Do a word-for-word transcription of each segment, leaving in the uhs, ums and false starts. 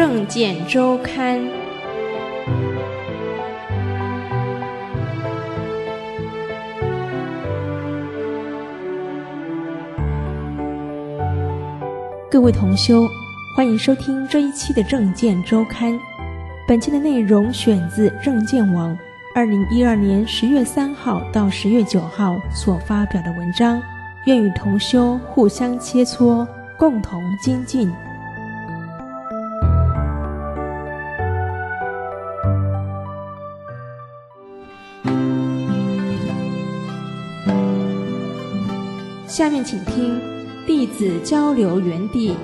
政见周刊》。各位同修，欢迎收听这一期的政见周刊。本期的内容选自政见网二零一二年十月三号到十月九号所发表的文章，愿与同修互相切磋，共同精进。下面请听弟子交流园地。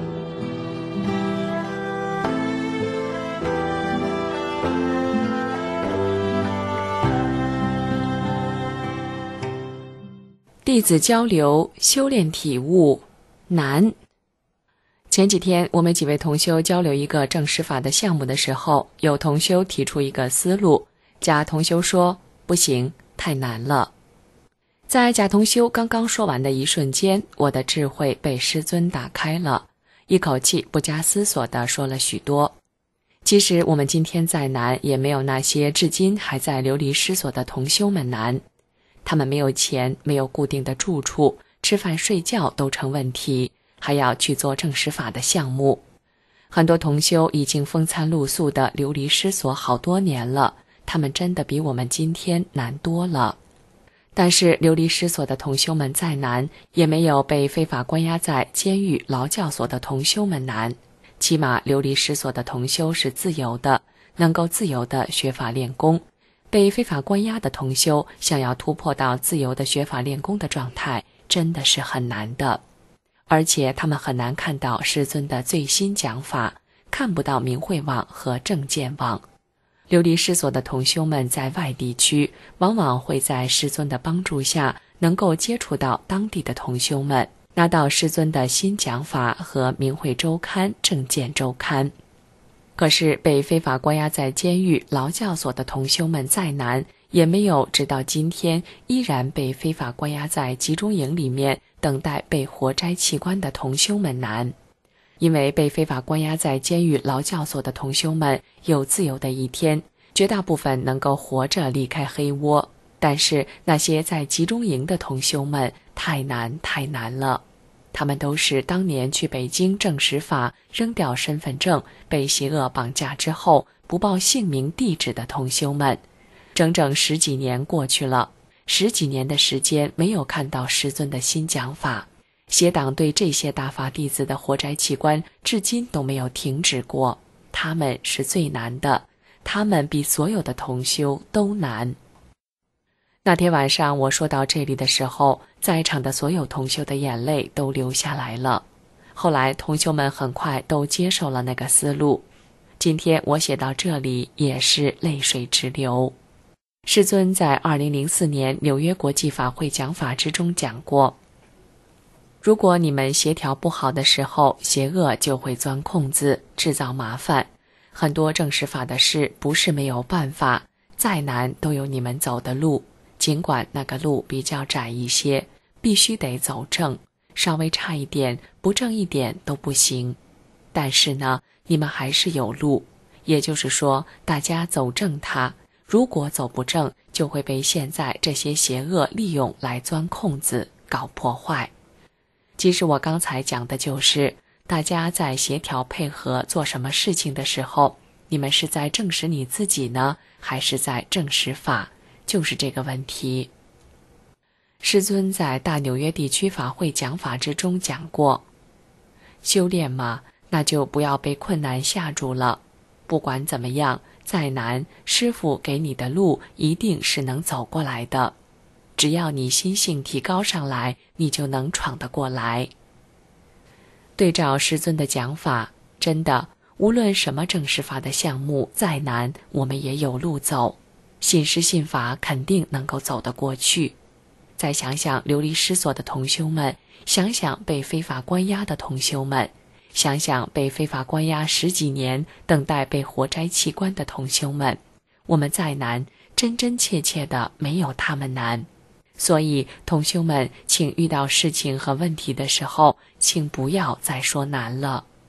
弟子交流修炼体悟难。前几天我们几位同修交流一个正实法的项目的时候，有同修提出一个思路，甲同修说不行，太难了。在甲同修刚刚说完的一瞬间，我的智慧被师尊打开了，一口气不加思索地说了许多。其实我们今天再难，也没有那些至今还在流离失所的同修们难。他们没有钱，没有固定的住处，吃饭睡觉都成问题，还要去做正实法的项目。很多同修已经风餐露宿的流离失所好多年了，他们真的比我们今天难多了。但是流离失所的同修们再难，也没有被非法关押在监狱劳教所的同修们难。起码流离失所的同修是自由的，能够自由地学法练功。被非法关押的同修想要突破到自由的学法练功的状态，真的是很难的。而且他们很难看到师尊的最新讲法，看不到明慧网和正见网。流离失所的同修们在外地区，往往会在师尊的帮助下，能够接触到当地的同修们，拿到师尊的新讲法和明慧周刊、正见周刊。可是被非法关押在监狱劳教所的同修们再难，也没有直到今天依然被非法关押在集中营里面等待被活摘器官的同修们难。因为被非法关押在监狱劳教所的同修们有自由的一天，绝大部分能够活着离开黑窝，但是那些在集中营的同修们太难太难了。他们都是当年去北京正实法扔掉身份证，被邪恶绑架之后不报姓名地址的同修们。整整十几年过去了，十几年的时间没有看到师尊的新讲法，邪党对这些大法弟子的活摘器官至今都没有停止过。他们是最难的，他们比所有的同修都难。那天晚上我说到这里的时候，在场的所有同修的眼泪都流下来了。后来同修们很快都接受了那个思路。今天我写到这里也是泪水直流。师尊在二零零四年纽约国际法会讲法之中讲过，如果你们协调不好的时候，邪恶就会钻空子，制造麻烦。很多正实法的事不是没有办法，再难都有你们走的路，尽管那个路比较窄一些，必须得走正，稍微差一点，不正一点都不行。但是呢，你们还是有路，也就是说，大家走正它，如果走不正，就会被现在这些邪恶利用来钻空子，搞破坏。其实我刚才讲的就是，大家在协调配合做什么事情的时候，你们是在证实你自己呢，还是在证实法？就是这个问题。师尊在大纽约地区法会讲法之中讲过，修炼嘛，那就不要被困难吓住了。不管怎么样，再难，师父给你的路一定是能走过来的。只要你心性提高上来，你就能闯得过来。对照师尊的讲法，真的，无论什么正实法的项目再难，我们也有路走。信师信法肯定能够走得过去。再想想流离失所的同修们，想想被非法关押的同修们，想想被非法关押十几年等待被活摘器官的同修们，我们再难，真真切切的没有他们难。所以同修们，请遇到事情和问题的时候，请不要再说难了。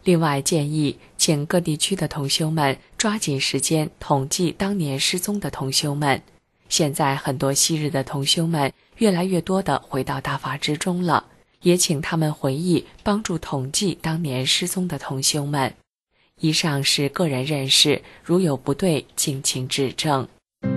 另外建议请各地区的同修们抓紧时间统计当年失踪的同修们。现在很多昔日的同修们越来越多地回到大法之中了，也请他们回忆帮助统计当年失踪的同修们。以上是个人认识，如有不对敬请指正。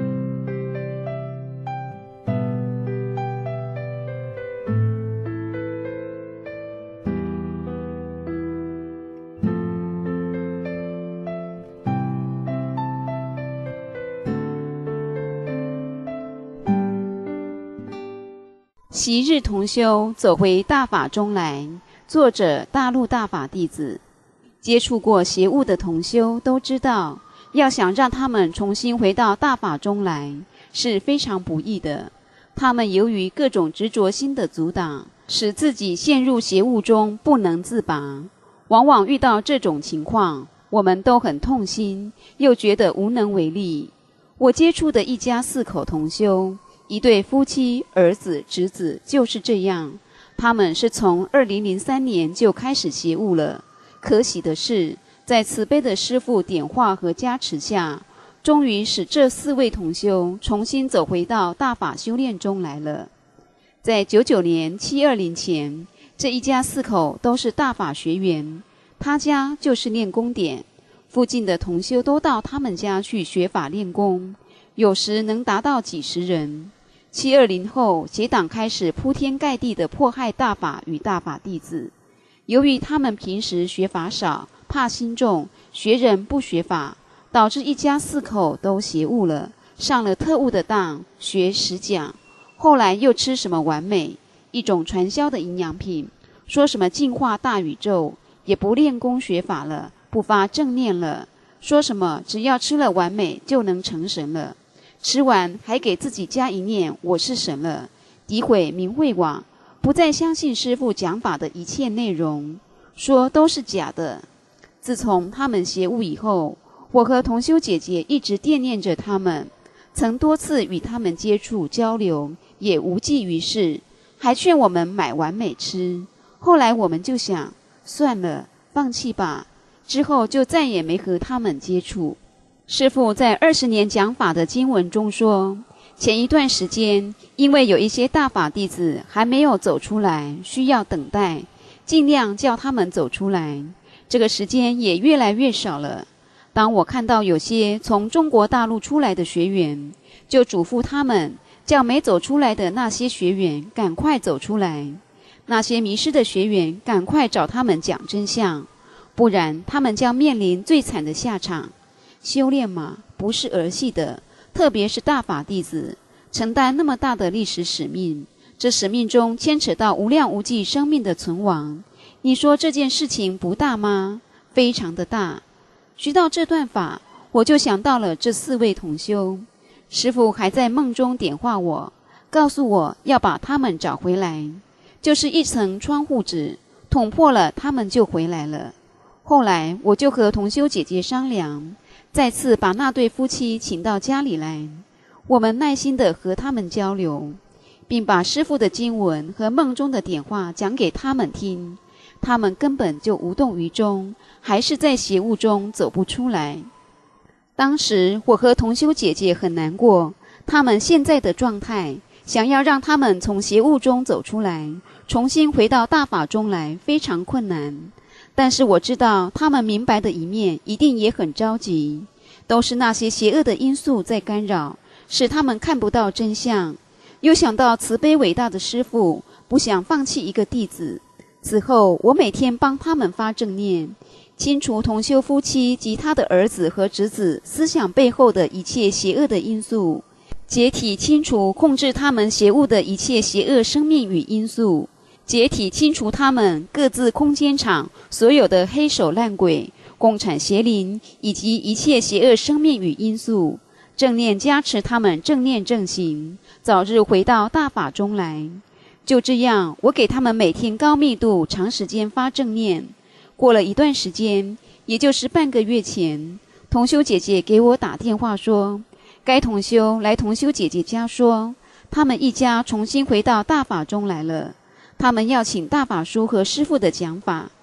昔日同修走回大法中来，作者大陆大法弟子。接触过邪物的同修都知道，要想让他们重新回到大法中来是非常不易的。他们由于各种执着心的阻挡，使自己陷入邪物中不能自拔。往往遇到这种情况，我们都很痛心，又觉得无能为力。我接触的一家四口同修，一对夫妻，儿子侄子就是这样。他们是从二零零三年就开始邪物了。可喜的是，在慈悲的师父点化和加持下，终于使这四位同修重新走回到大法修炼中来了。在九九年七二零前，这一家四口都是大法学员，他家就是练功点，附近的同修都到他们家去学法练功，有时能达到几十人。七二零后，邪党开始铺天盖地地迫害大法与大法弟子。由于他们平时学法少，怕心重，学人不学法，导致一家四口都邪物了，上了特务的当，学实讲。后来又吃什么完美，一种传销的营养品，说什么净化大宇宙，也不练功学法了，不发正念了，说什么只要吃了完美就能成神了，吃完还给自己加一念我是神了，诋毁明慧网，不再相信师父讲法的一切内容，说都是假的。自从他们邪物以后，我和同修姐姐一直惦念着他们，曾多次与他们接触交流，也无济于事，还劝我们买完美吃。后来我们就想，算了，放弃吧，之后就再也没和他们接触。师父在二十年讲法的经文中说，前一段时间，因为有一些大法弟子还没有走出来，需要等待，尽量叫他们走出来。这个时间也越来越少了。当我看到有些从中国大陆出来的学员，就嘱咐他们，叫没走出来的那些学员赶快走出来，那些迷失的学员赶快找他们讲真相，不然他们将面临最惨的下场。修炼嘛，不是儿戏的，特别是大法弟子，承担那么大的历史使命，这使命中牵扯到无量无际生命的存亡，你说这件事情不大吗？非常的大。学到这段法，我就想到了这四位同修。师父还在梦中点化我，告诉我要把他们找回来，就是一层窗户纸，捅破了他们就回来了。后来我就和同修姐姐商量，再次把那对夫妻请到家里来，我们耐心地和他们交流，并把师父的经文和梦中的点化讲给他们听。他们根本就无动于衷，还是在邪物中走不出来。当时我和同修姐姐很难过，他们现在的状态，想要让他们从邪物中走出来，重新回到大法中来，非常困难。但是我知道他们明白的一面一定也很着急，都是那些邪恶的因素在干扰，使他们看不到真相。又想到慈悲伟大的师父不想放弃一个弟子，此后我每天帮他们发正念，清除同修夫妻及他的儿子和侄子思想背后的一切邪恶的因素，解体清除控制他们邪物的一切邪恶生命与因素，解体清除他们各自空间场所有的黑手烂鬼、共产邪灵以及一切邪恶生命与因素，正念加持他们正念正行，早日回到大法中来。就这样，我给他们每天高密度长时间发正念。过了一段时间，也就是半个月前，同修姐姐给我打电话说，该同修来同修姐姐家说，他们一家重新回到大法中来了，他们要请大法师和师父的讲法。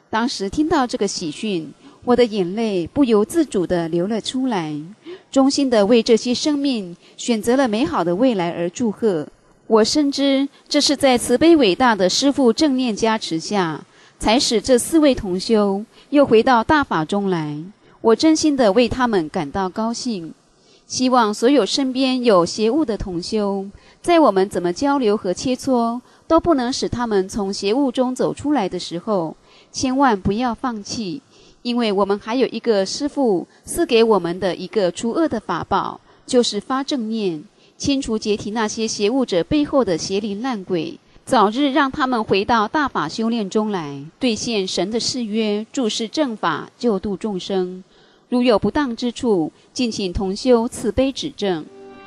当时听到这个喜讯，我的眼泪不由自主地流了出来，衷心地为这些生命选择了美好的未来而祝贺。我深知这是在慈悲伟大的师父正念加持下，才使这四位同修又回到大法中来。我真心地为他们感到高兴，希望所有身边有邪物的同修，在我们怎么交流和切磋都不能使他们从邪物中走出来的时候，千万不要放弃，因为我们还有一个师父赐给我们的一个除恶的法宝，就是发正念，清除解体那些邪物者背后的邪灵烂鬼，早日让他们回到大法修炼中来，兑现神的誓约，注释正法，救度众生。如有不当之处，敬请同修慈悲指正。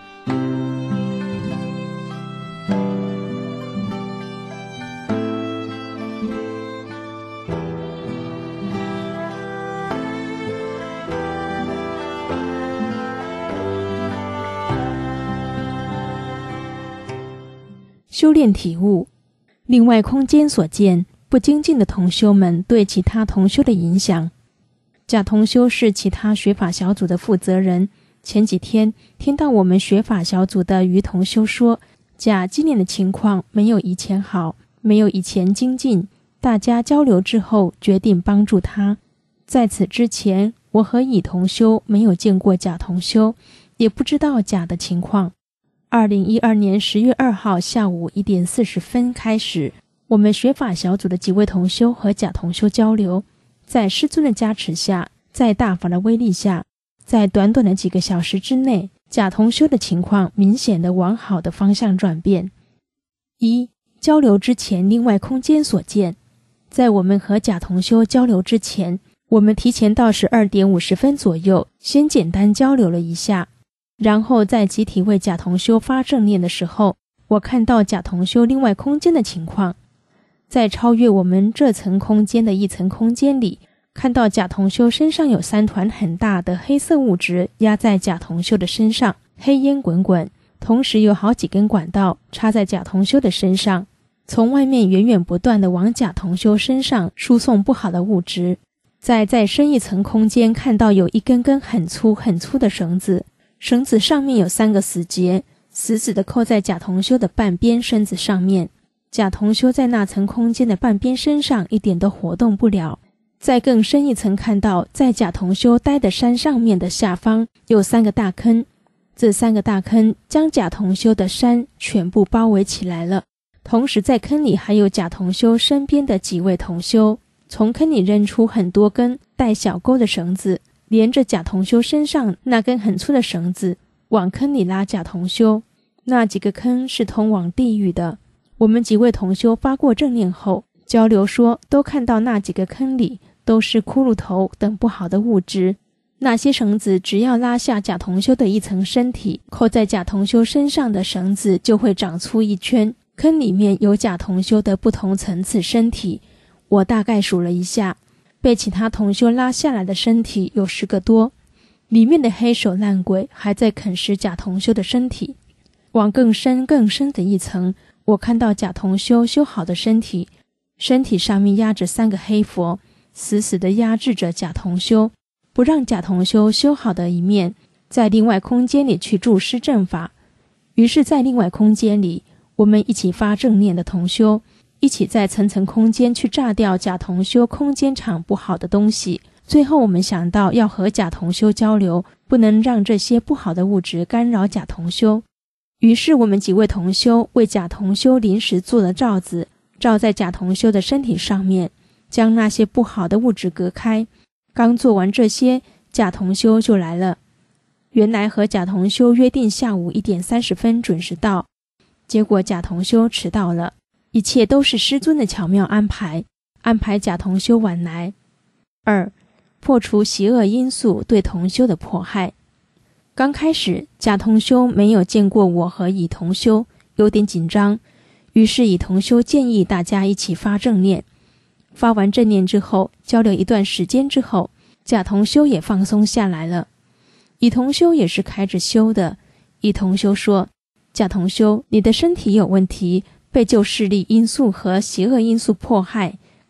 修炼体悟，另外空间所见，不精进的同修们对其他同修的影响。贾同修是其他学法小组的负责人，前几天听到我们学法小组的于同修说，贾今年的情况没有以前好，没有以前精进，大家交流之后决定帮助他。在此之前，我和乙同修没有见过贾同修，也不知道贾的情况。二零一二年十月二号下午一点四十分开始，我们学法小组的几位同修和贾同修交流，在师尊的加持下，在大法的威力下，在短短的几个小时之内，贾同修的情况明显的往好的方向转变。一、交流之前另外空间所见。在我们和贾同修交流之前，我们提前到十二点五十分左右，先简单交流了一下，然后在集体为贾同修发正念的时候，我看到贾同修另外空间的情况。在超越我们这层空间的一层空间里，看到贾同修身上有三团很大的黑色物质压在贾同修的身上，黑烟滚滚，同时有好几根管道插在贾同修的身上，从外面源源不断地往贾同修身上输送不好的物质。在再深一层空间，看到有一根根很粗很粗的绳子，绳子上面有三个死结，死死地扣在贾同修的半边身子上面。贾同修在那层空间的半边身上一点都活动不了。再更深一层看到，在贾同修待的山上面的下方有三个大坑，这三个大坑将贾同修的山全部包围起来了。同时在坑里还有贾同修身边的几位同修，从坑里扔出很多根带小钩的绳子，连着贾同修身上那根很粗的绳子往坑里拉贾同修。那几个坑是通往地狱的。我们几位同修发过正念后交流说，都看到那几个坑里都是骷髅头等不好的物质。那些绳子只要拉下贾同修的一层身体，扣在贾同修身上的绳子就会长出一圈。坑里面有贾同修的不同层次身体，我大概数了一下，被其他同修拉下来的身体有十个多，里面的黑手烂鬼还在啃食贾同修的身体。往更深更深的一层，我看到贾同修修好的身体，身体上面压着三个黑佛，死死地压制着贾同修，不让贾同修修好的一面在另外空间里去注释正法。于是在另外空间里，我们一起发正念的同修，一起在层层空间去炸掉贾同修空间场不好的东西。最后我们想到要和贾同修交流，不能让这些不好的物质干扰贾同修。于是我们几位同修为贾同修临时做了罩子，罩在贾同修的身体上面，将那些不好的物质隔开。刚做完这些，贾同修就来了。原来和贾同修约定下午一点三十分准时到，结果贾同修迟到了。一切都是师尊的巧妙安排，安排贾同修晚来。二、破除邪恶因素对同修的迫害。刚开始贾同修没有见过我和乙同修，有点紧张，于是乙同修建议大家一起发正念。发完正念之后，交流一段时间之后，贾同修也放松下来了。乙同修也是开着修的。乙同修说，贾同修，你的身体有问题，被旧势力因素和邪恶因素迫害，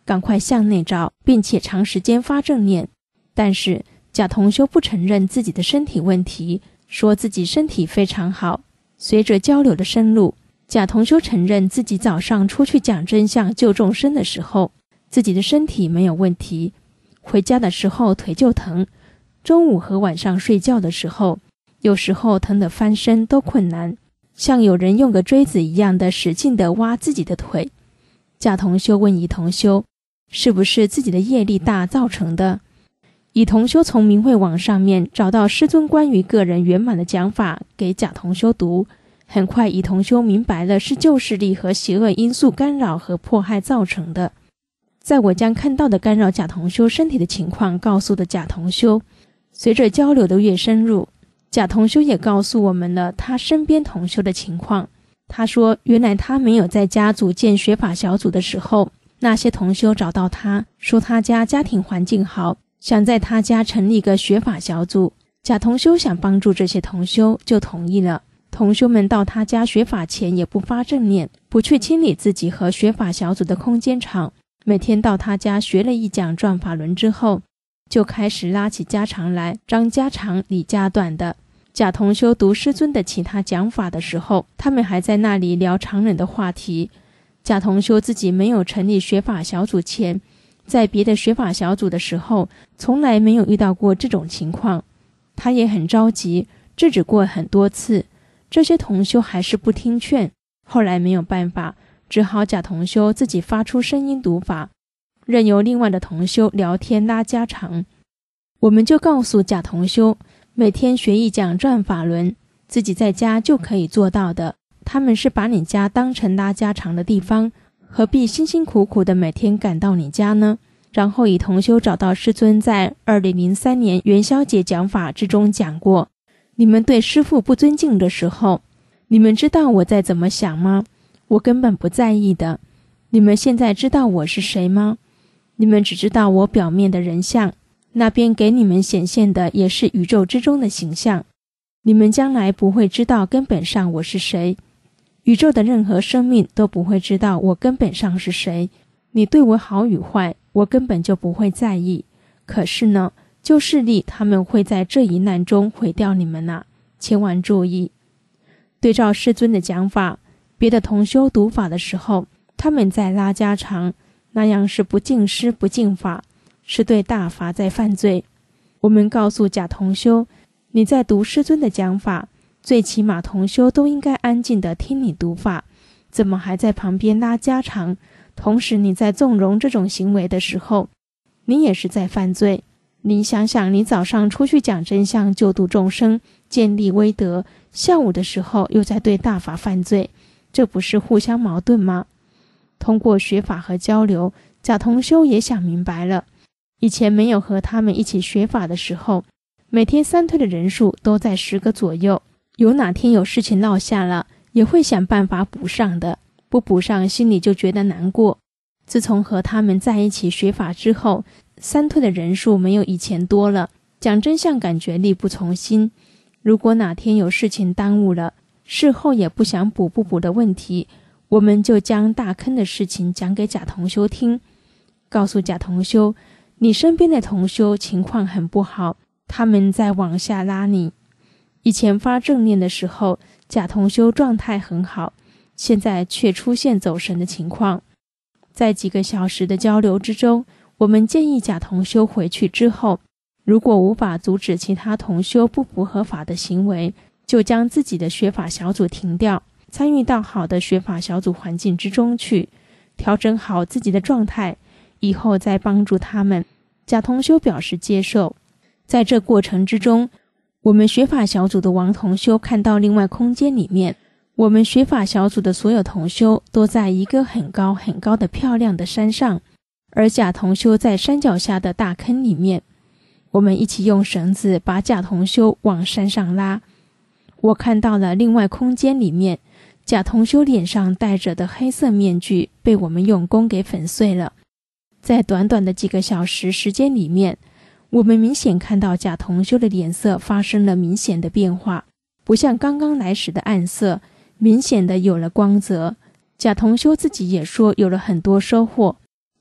赶快向内找，并且长时间发正念。但是贾同修不承认自己的身体问题，说自己身体非常好。随着交流的深入，贾同修承认自己早上出去讲真相救众生的时候，自己的身体没有问题，回家的时候腿就疼，中午和晚上睡觉的时候，有时候疼得翻身都困难，像有人用个锥子一样的使劲地挖自己的腿。贾同修问乙同修，是不是自己的业力大造成的？乙同修从明慧网上面找到师尊关于个人圆满的讲法给贾同修读，很快乙同修明白了是旧势力和邪恶因素干扰和迫害造成的。在我将看到的干扰贾同修身体的情况告诉的贾同修，随着交流的越深入，贾同修也告诉我们了他身边同修的情况。他说原来他没有在家组建学法小组的时候，那些同修找到他说他家家庭环境好，想在他家成立个学法小组。贾同修想帮助这些同修，就同意了。同修们到他家学法前也不发正念，不去清理自己和学法小组的空间场，每天到他家学了一讲转法轮之后，就开始拉起家常来，张家长理家短的。贾同修读师尊的其他讲法的时候，他们还在那里聊常人的话题。贾同修自己没有成立学法小组前，在别的学法小组的时候，从来没有遇到过这种情况。他也很着急，制止过很多次，这些同修还是不听劝。后来没有办法，只好贾同修自己发出声音读法，任由另外的同修聊天拉家常。我们就告诉贾同修，每天学一讲转法轮，自己在家就可以做到的。他们是把你家当成拉家常的地方，何必辛辛苦苦的每天赶到你家呢？然后以同修找到师尊在二零零三年元宵节讲法之中讲过，你们对师父不尊敬的时候，你们知道我在怎么想吗？我根本不在意的。你们现在知道我是谁吗？你们只知道我表面的人相，那边给你们显现的也是宇宙之中的形象。你们将来不会知道根本上我是谁，宇宙的任何生命都不会知道我根本上是谁。你对我好与坏，我根本就不会在意。可是呢，旧势力他们会在这一难中毁掉你们啊，千万注意。对照师尊的讲法，别的同修读法的时候，他们在拉家常，那样是不敬师不敬法，是对大法在犯罪。我们告诉贾同修，你在读师尊的讲法，最起码同修都应该安静地听你读法，怎么还在旁边拉家常？同时你在纵容这种行为的时候，你也是在犯罪。你想想，你早上出去讲真相救度众生，建立威德，下午的时候又在对大法犯罪，这不是互相矛盾吗？通过学法和交流，贾同修也想明白了。以前没有和他们一起学法的时候，每天三推的人数都在十个左右，有哪天有事情落下了，也会想办法补上的，不补上心里就觉得难过。自从和他们在一起学法之后，三推的人数没有以前多了，讲真相感觉力不从心。如果哪天有事情耽误了，事后也不想补不补的问题，我们就将大坑的事情讲给贾同修听，告诉贾同修，你身边的同修情况很不好，他们在往下拉你。以前发正念的时候，贾同修状态很好，现在却出现走神的情况。在几个小时的交流之中，我们建议贾同修回去之后，如果无法阻止其他同修不符合法的行为，就将自己的学法小组停掉，参与到好的学法小组环境之中去，调整好自己的状态，以后再帮助他们。贾同修表示接受。在这过程之中，我们学法小组的王同修看到另外空间里面，我们学法小组的所有同修都在一个很高很高的漂亮的山上，而贾同修在山脚下的大坑里面。我们一起用绳子把贾同修往山上拉。我看到了另外空间里面，贾同修脸上戴着的黑色面具被我们用弓给粉碎了。在短短的几个小时时间里面，我们明显看到贾同修的脸色发生了明显的变化，不像刚刚来时的暗色，明显的有了光泽。贾同修自己也说有了很多收获。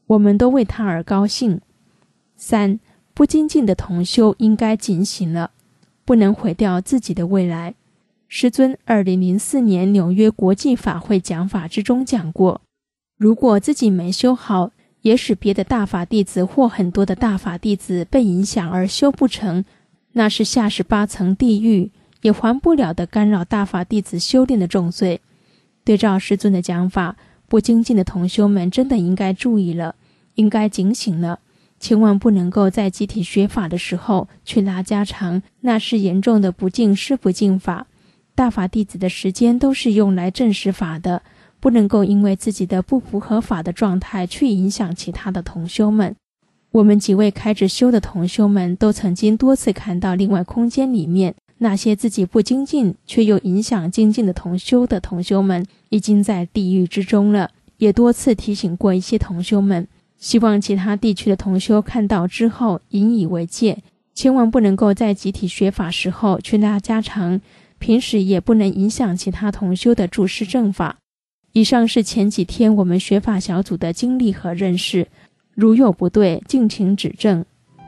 我们都为他而高兴。三、不精进的同修应该警醒了，不能毁掉自己的未来。师尊二零零四年纽约国际法会讲法之中讲过，如果自己没修好，也使别的大法弟子或很多的大法弟子被影响而修不成，那是下十八层地狱，也还不了的干扰大法弟子修炼的重罪。对照师尊的讲法，不精进的同修们真的应该注意了，应该警醒了，千万不能够在集体学法的时候去拉家常，那是严重的不敬师不敬法。大法弟子的时间都是用来证实法的，不能够因为自己的不符合法的状态去影响其他的同修们。我们几位开始修的同修们都曾经多次看到另外空间里面那些自己不精进却又影响精进的同修的同修们已经在地狱之中了，也多次提醒过一些同修们，希望其他地区的同修看到之后引以为戒，千万不能够在集体学法时候去拉家常，平时也不能影响其他同修的注释正法。以上是前几天我们学法小组的经历和认识，如有不对，敬请指正。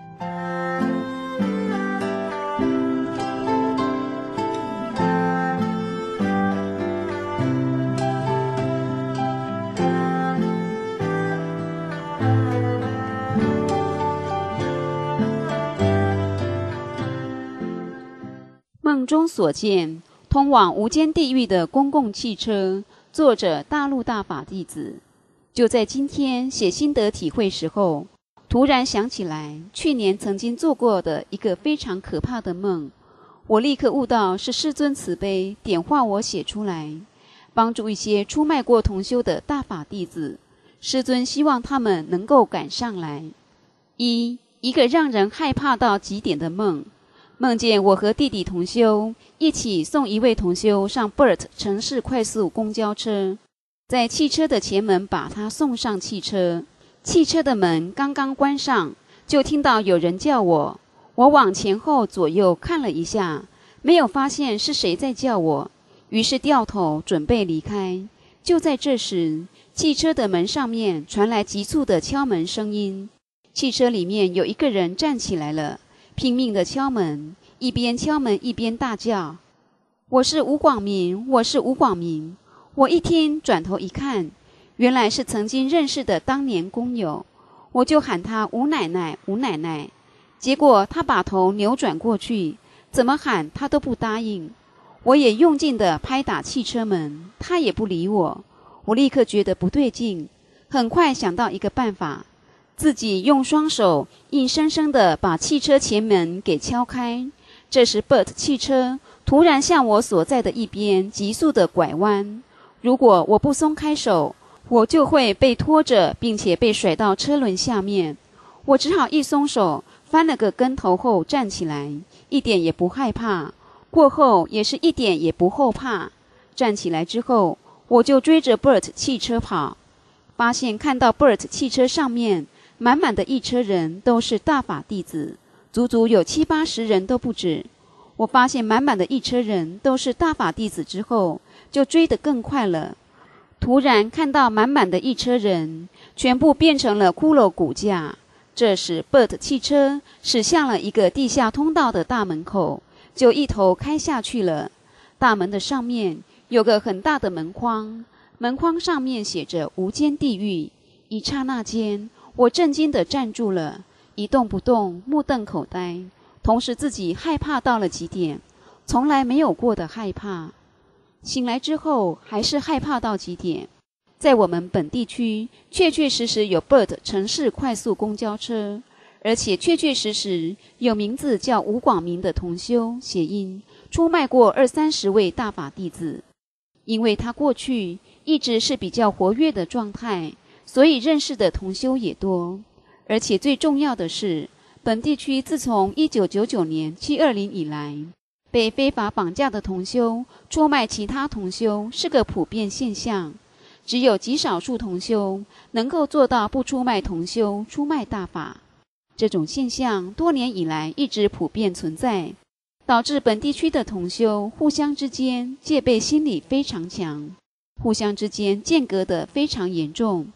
梦中所见，通往无间地狱的公共汽车，作者大陆大法弟子。就在今天写心得体会时候，突然想起来去年曾经做过的一个非常可怕的梦，我立刻悟到是师尊慈悲点化我写出来，帮助一些出卖过同修的大法弟子。师尊希望他们能够赶上来。一一个让人害怕到极点的梦，梦见我和弟弟同修一起送一位同修上 B E R T 城市快速公交车，在汽车的前门把他送上汽车。汽车的门刚刚关上，就听到有人叫我。我往前后左右看了一下，没有发现是谁在叫我，于是掉头准备离开。就在这时，汽车的门上面传来急促的敲门声音。汽车里面有一个人站起来了，拼命地敲门，一边敲门一边大叫：我是吴广明，我是吴广明。我一听，转头一看，原来是曾经认识的当年工友，我就喊他吴奶奶，吴奶奶。结果他把头扭转过去，怎么喊他都不答应。我也用劲地拍打汽车门，他也不理我。我立刻觉得不对劲，很快想到一个办法，自己用双手硬生生地把汽车前门给敲开。这时 B E R T 汽车突然向我所在的一边急速地拐弯，如果我不松开手，我就会被拖着，并且被甩到车轮下面。我只好一松手，翻了个跟头后站起来，一点也不害怕。过后也是一点也不后怕。站起来之后，我就追着 B E R T 汽车跑，发现看到 B E R T 汽车上面满满的一车人都是大法弟子，足足有七八十人都不止。我发现满满的一车人都是大法弟子之后，就追得更快了。突然看到满满的一车人全部变成了骷髅骨架。这时 B E R T 汽车驶向了一个地下通道的大门口，就一头开下去了。大门的上面有个很大的门框，门框上面写着无间地狱。一刹那间，我震惊地站住了，一动不动，目瞪口呆，同时自己害怕到了极点，从来没有过的害怕。醒来之后还是害怕到极点。在我们本地区确确实实有 B E R T 城市快速公交车，而且确确实实有名字叫吴广明的同修谐音出卖过二三十位大法弟子。因为他过去一直是比较活跃的状态，所以认识的同修也多。而且最重要的是，本地区自从一九九九年七二零以来，被非法绑架的同修出卖其他同修是个普遍现象，只有极少数同修能够做到不出卖同修，出卖大法。这种现象多年以来一直普遍存在，导致本地区的同修互相之间戒备心理非常强，互相之间间隔得非常严重，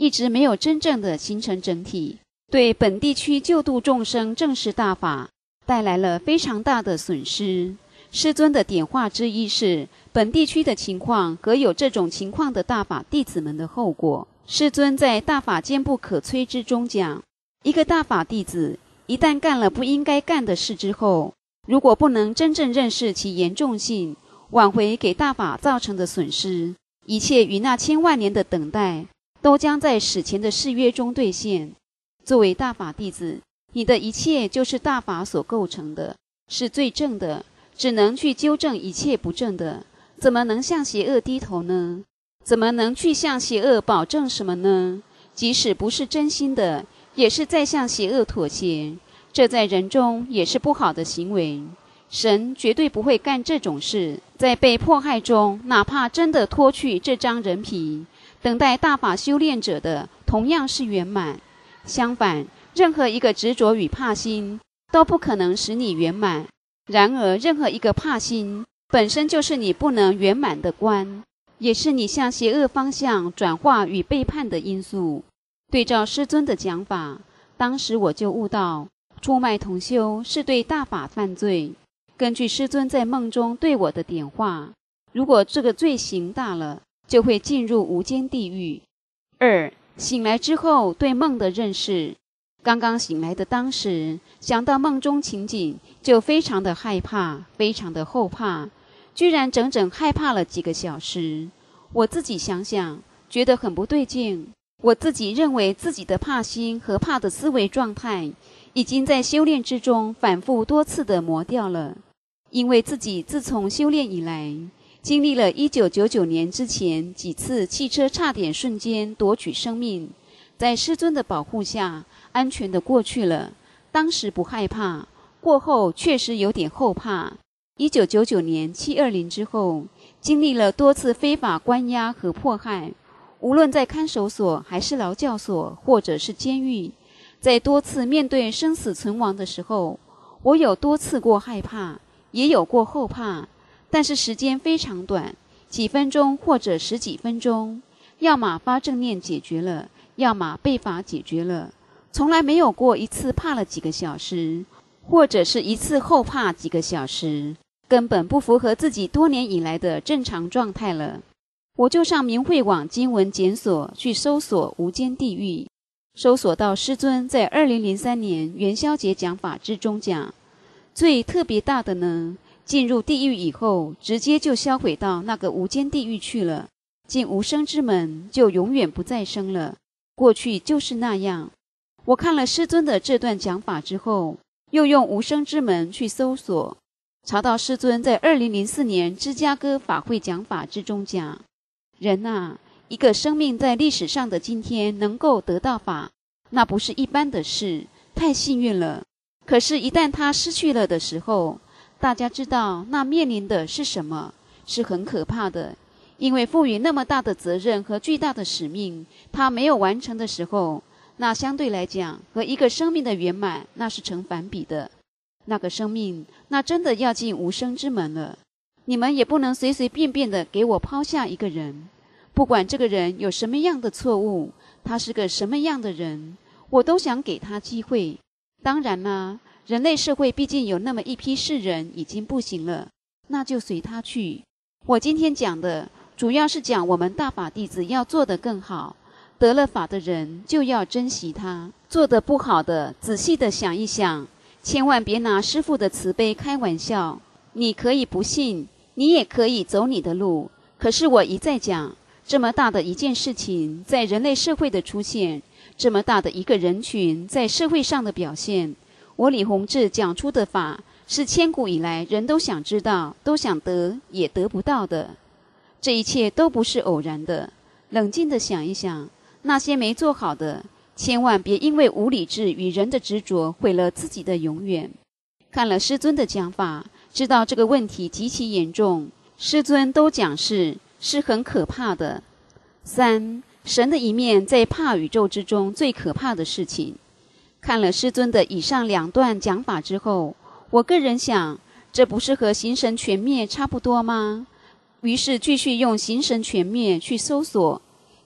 一直没有真正的形成整体，对本地区救度众生正式大法带来了非常大的损失。师尊的点化之一是本地区的情况和有这种情况的大法弟子们的后果。师尊在大法坚不可摧之中讲，一个大法弟子一旦干了不应该干的事之后，如果不能真正认识其严重性，挽回给大法造成的损失，一切与那千万年的等待都将在史前的誓约中兑现。作为大法弟子，你的一切就是大法所构成的，是最正的，只能去纠正一切不正的，怎么能向邪恶低头呢？怎么能去向邪恶保证什么呢？即使不是真心的，也是在向邪恶妥协，这在人中也是不好的行为。神绝对不会干这种事，在被迫害中，哪怕真的脱去这张人皮，等待大法修炼者的同样是圆满。相反，任何一个执着与怕心都不可能使你圆满。然而，任何一个怕心本身就是你不能圆满的关，也是你向邪恶方向转化与背叛的因素。对照师尊的讲法，当时我就悟到，出卖同修是对大法犯罪。根据师尊在梦中对我的点化，如果这个罪行大了，就会进入无间地狱。二、醒来之后对梦的认识。刚刚醒来的当时，想到梦中情景，就非常的害怕，非常的后怕，居然整整害怕了几个小时。我自己想想，觉得很不对劲。我自己认为自己的怕心和怕的思维状态，已经在修炼之中反复多次的磨掉了。因为自己自从修炼以来，经历了一九九九年之前几次汽车差点瞬间夺取生命，在师尊的保护下安全的过去了。当时不害怕，过后确实有点后怕。一九九九年七二零之后，经历了多次非法关押和迫害，无论在看守所还是劳教所或者是监狱，在多次面对生死存亡的时候，我有多次过害怕，也有过后怕，但是时间非常短，几分钟或者十几分钟，要么发正念解决了，要么被罚解决了，从来没有过一次怕了几个小时，或者是一次后怕几个小时，根本不符合自己多年以来的正常状态了。我就上明慧网经文检索去搜索无间地狱，搜索到师尊在二零零三年元宵节讲法之中讲，最特别大的呢，进入地狱以后，直接就销毁到那个无间地狱去了，进无生之门就永远不再生了。过去就是那样。我看了师尊的这段讲法之后，又用无生之门去搜索，查到师尊在二零零四年芝加哥法会讲法之中讲，人啊，一个生命在历史上的今天能够得到法，那不是一般的事，太幸运了。可是一旦他失去了的时候，大家知道那面临的是什么，是很可怕的。因为赋予那么大的责任和巨大的使命，他没有完成的时候，那相对来讲和一个生命的圆满那是成反比的。那个生命那真的要进无生之门了。你们也不能随随便便的给我抛下一个人，不管这个人有什么样的错误，他是个什么样的人，我都想给他机会。当然啦，人类社会毕竟有那么一批世人已经不行了，那就随他去。我今天讲的主要是讲我们大法弟子要做得更好，得了法的人就要珍惜他，做得不好的仔细的想一想，千万别拿师父的慈悲开玩笑。你可以不信，你也可以走你的路，可是我一再讲，这么大的一件事情在人类社会的出现，这么大的一个人群在社会上的表现，我李洪志讲出的法是千古以来人都想知道，都想得也得不到的。这一切都不是偶然的。冷静地想一想，那些没做好的，千万别因为无理智与人的执着毁了自己的永远。看了师尊的讲法，知道这个问题极其严重，师尊都讲是是很可怕的。三、神的一面在怕宇宙之中最可怕的事情。看了师尊的以上两段讲法之后，我个人想，这不是和形神全灭差不多吗？于是继续用形神全灭去搜索，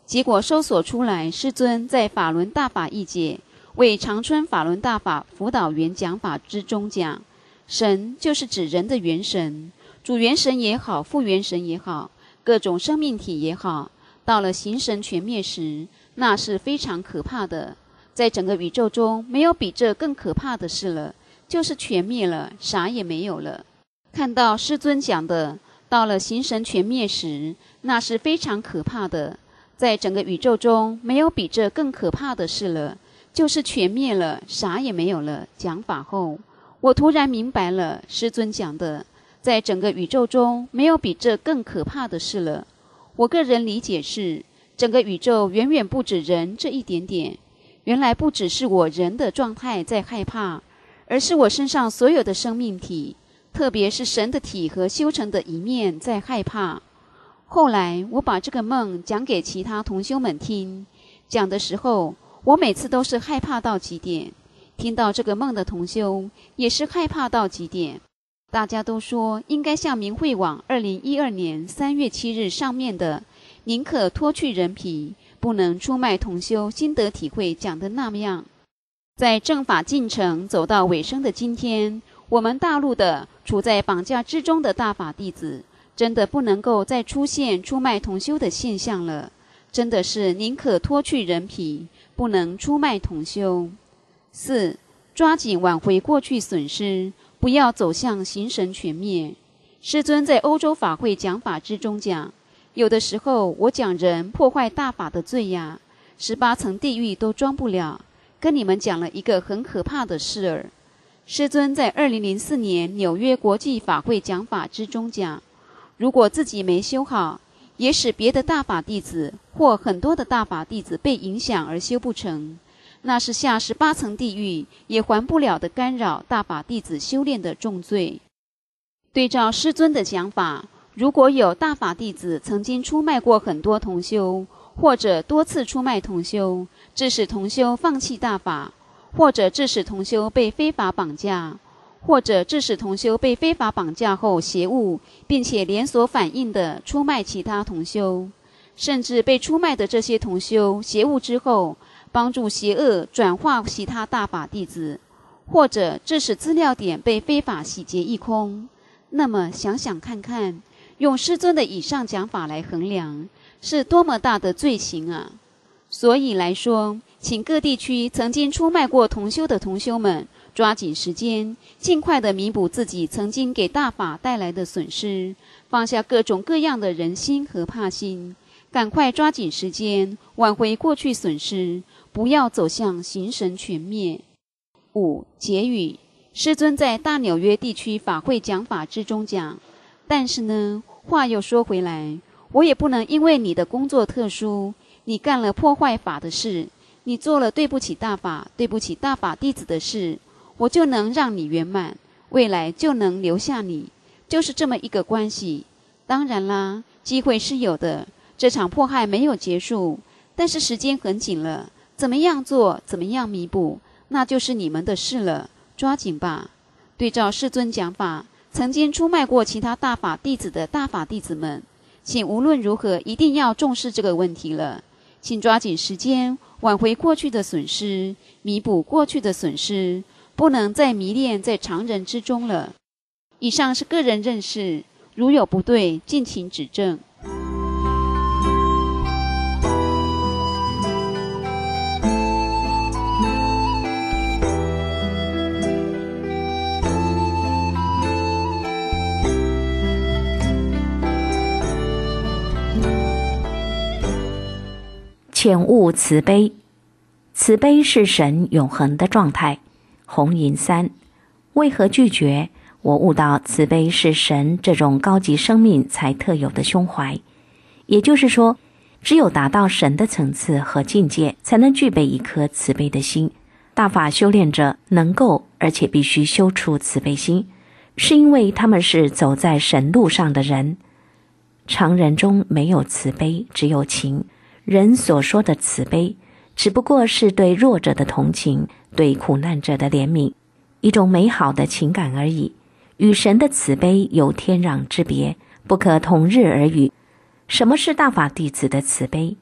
结果搜索出来，师尊在法轮大法义解为长春法轮大法辅导员讲法之中讲，神就是指人的元神，主元神也好，副元神也好，各种生命体也好，到了形神全灭时，那是非常可怕的。在整个宇宙中，没有比这更可怕的事了，就是全灭了，啥也没有了。看到师尊讲的，到了形神全灭时，那是非常可怕的。在整个宇宙中，没有比这更可怕的事了，就是全灭了，啥也没有了。讲法后，我突然明白了师尊讲的，在整个宇宙中，没有比这更可怕的事了。我个人理解是，整个宇宙远远不止人这一点点。原来不只是我人的状态在害怕，而是我身上所有的生命体，特别是神的体和修成的一面在害怕。后来我把这个梦讲给其他同修们听，讲的时候，我每次都是害怕到极点，听到这个梦的同修也是害怕到极点。大家都说应该像明慧网二零一二年三月七日上面的宁可脱去人皮，不能出卖同修心得体会讲的那样。在正法进程走到尾声的今天，我们大陆的处在绑架之中的大法弟子，真的不能够再出现出卖同修的现象了，真的是宁可脱去人皮，不能出卖同修。四，抓紧挽回过去损失，不要走向形神全灭。师尊在欧洲法会讲法之中讲，有的时候我讲人破坏大法的罪呀，十八层地狱都装不了，跟你们讲了一个很可怕的事儿。师尊在二零零四年纽约国际法会讲法之中讲，如果自己没修好，也使别的大法弟子或很多的大法弟子被影响而修不成，那是下十八层地狱也还不了的干扰大法弟子修炼的重罪。对照师尊的讲法，如果有大法弟子曾经出卖过很多同修，或者多次出卖同修，致使同修放弃大法，或者致使同修被非法绑架，或者致使同修被非法绑架后邪误，并且连锁反应的出卖其他同修，甚至被出卖的这些同修邪误之后，帮助邪恶转化其他大法弟子，或者致使资料点被非法洗劫一空，那么想想看看，用师尊的以上讲法来衡量，是多么大的罪行啊！所以来说，请各地区曾经出卖过同修的同修们，抓紧时间，尽快地弥补自己曾经给大法带来的损失，放下各种各样的人心和怕心，赶快抓紧时间，挽回过去损失，不要走向形神全灭。五、结语。师尊在大纽约地区法会讲法之中讲，但是呢，话又说回来，我也不能因为你的工作特殊，你干了破坏法的事，你做了对不起大法、对不起大法弟子的事，我就能让你圆满，未来就能留下你，就是这么一个关系。当然啦，机会是有的，这场迫害没有结束，但是时间很紧了，怎么样做，怎么样弥补，那就是你们的事了，抓紧吧。对照师尊讲法，曾经出卖过其他大法弟子的大法弟子们，请无论如何一定要重视这个问题了，请抓紧时间挽回过去的损失，弥补过去的损失，不能再迷恋在常人之中了。以上是个人认识，如有不对，敬请指正。 浅悟慈悲，慈悲是神永恒的状态。红银三，为何拒绝？我悟到慈悲是神这种高级生命才特有的胸怀，也就是说，只有达到神的层次和境界，才能具备一颗慈悲的心。大法修炼者能够而且必须修出慈悲心，是因为他们是走在神路上的人。常人中没有慈悲，只有情。人所说的慈悲，只不过是对弱者的同情，对苦难者的怜悯，一种美好的情感而已，与神的慈悲有天壤之别，不可同日而语。什么是大法弟子的慈悲？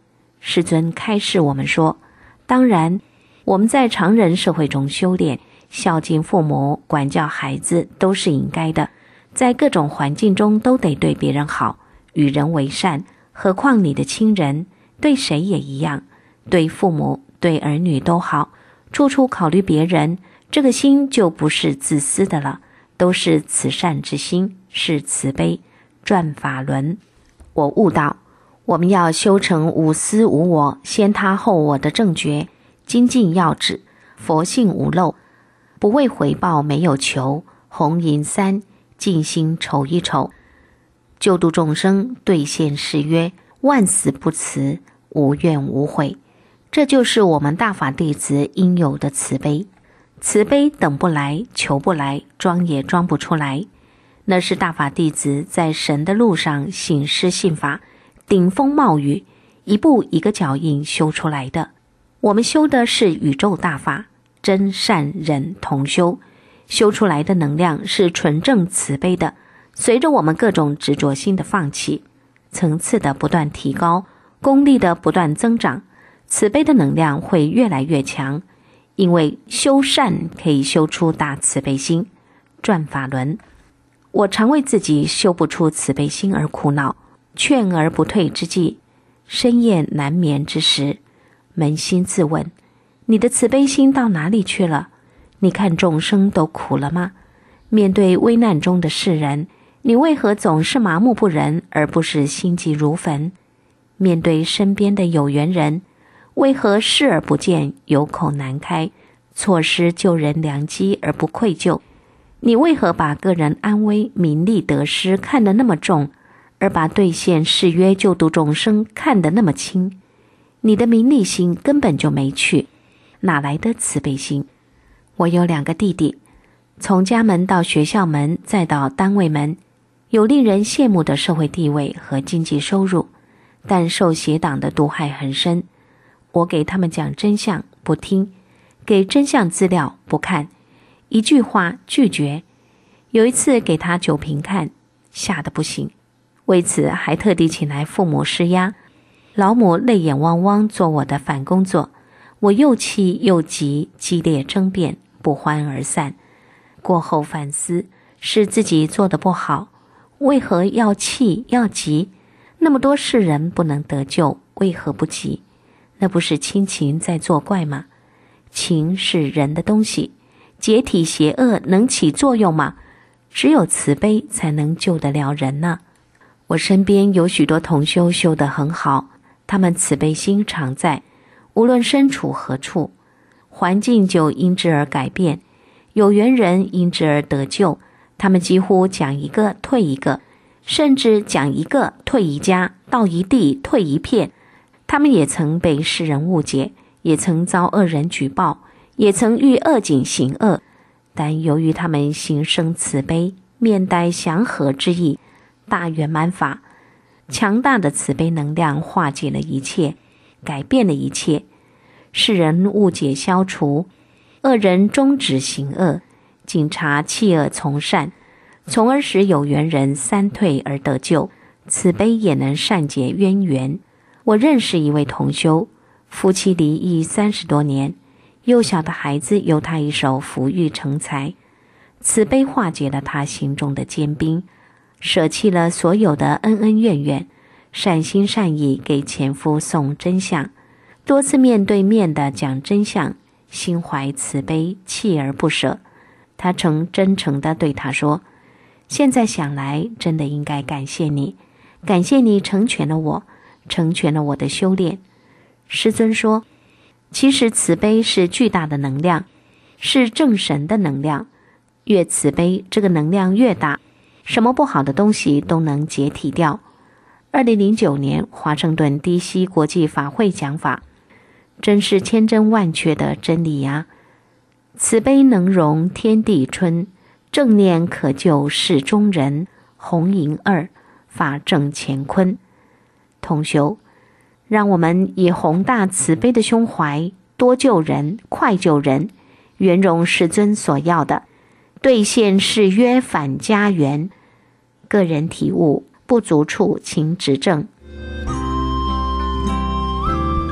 师尊开示我们说，当然我们在常人社会中修炼，孝敬父母，管教孩子都是应该的，在各种环境中都得对别人好，与人为善，何况你的亲人，对谁也一样，对父母对儿女都好，处处考虑别人，这个心就不是自私的了，都是慈善之心，是慈悲。转法轮，我悟到我们要修成无私无我，先他后我的正觉，精进要旨，佛性无漏，不为回报没有求，红银三，尽心瞅一瞅，救度众生，兑现誓约，万死不辞，无怨无悔。这就是我们大法弟子应有的慈悲。慈悲等不来，求不来，装也装不出来，那是大法弟子在神的路上行施信法，顶风冒雨，一步一个脚印修出来的。我们修的是宇宙大法，真善忍同修，修出来的能量是纯正慈悲的。随着我们各种执着心的放弃，层次的不断提高，功力的不断增长，慈悲的能量会越来越强。因为修善可以修出大慈悲心。转法轮，我常为自己修不出慈悲心而苦恼，劝而不退之际，深夜难眠之时，扪心自问，你的慈悲心到哪里去了？你看众生都苦了吗？面对危难中的世人，你为何总是麻木不仁，而不是心急如焚？面对身边的有缘人，为何视而不见，有口难开，错失救人良机而不愧疚？你为何把个人安危、名利得失看得那么重，而把兑现誓约救度众生看得那么轻？你的名利心根本就没去，哪来的慈悲心？我有两个弟弟，从家门到学校门，再到单位门，有令人羡慕的社会地位和经济收入，但受邪党的毒害很深。我给他们讲真相，不听；给真相资料，不看，一句话拒绝。有一次给他酒瓶看，吓得不行，为此还特地请来父母施压。老母泪眼汪汪做我的反工作，我又气又急，激烈争辩，不欢而散。过后反思，是自己做得不好，为何要气要急？那么多世人不能得救，为何不急？那不是亲情在作怪吗？情是人的东西，解体邪恶能起作用吗？只有慈悲才能救得了人呢。我身边有许多同修修得很好，他们慈悲心常在，无论身处何处，环境就因之而改变，有缘人因之而得救，他们几乎讲一个退一个，甚至讲一个退一家，到一地退一片。他们也曾被世人误解，也曾遭恶人举报，也曾遇恶境行恶，但由于他们心生慈悲，面带祥和之意，大圆满法，强大的慈悲能量化解了一切，改变了一切，世人误解消除，恶人终止行恶，警察弃恶从善，从而使有缘人三退而得救，慈悲也能善解渊源。我认识一位同修，夫妻离异三十多年，幼小的孩子由他一手抚育成才，慈悲化解了他心中的坚冰，舍弃了所有的恩恩怨怨，善心善意给前夫送真相，多次面对面的讲真相，心怀慈悲，锲而不舍。他曾真诚地对他说，现在想来真的应该感谢你，感谢你成全了我，成全了我的修炼。师尊说，其实慈悲是巨大的能量，是正神的能量，越慈悲这个能量越大，什么不好的东西都能解体掉。二零零九年华盛顿 D C 国际法会讲法，真是千真万确的真理呀！慈悲能容天地春，正念可救世中人，红银二，法正乾坤。同修，让我们以宏大慈悲的胸怀，多救人，快救人，圆融世尊所要的，兑现誓约返家园。个人体悟不足处请指正。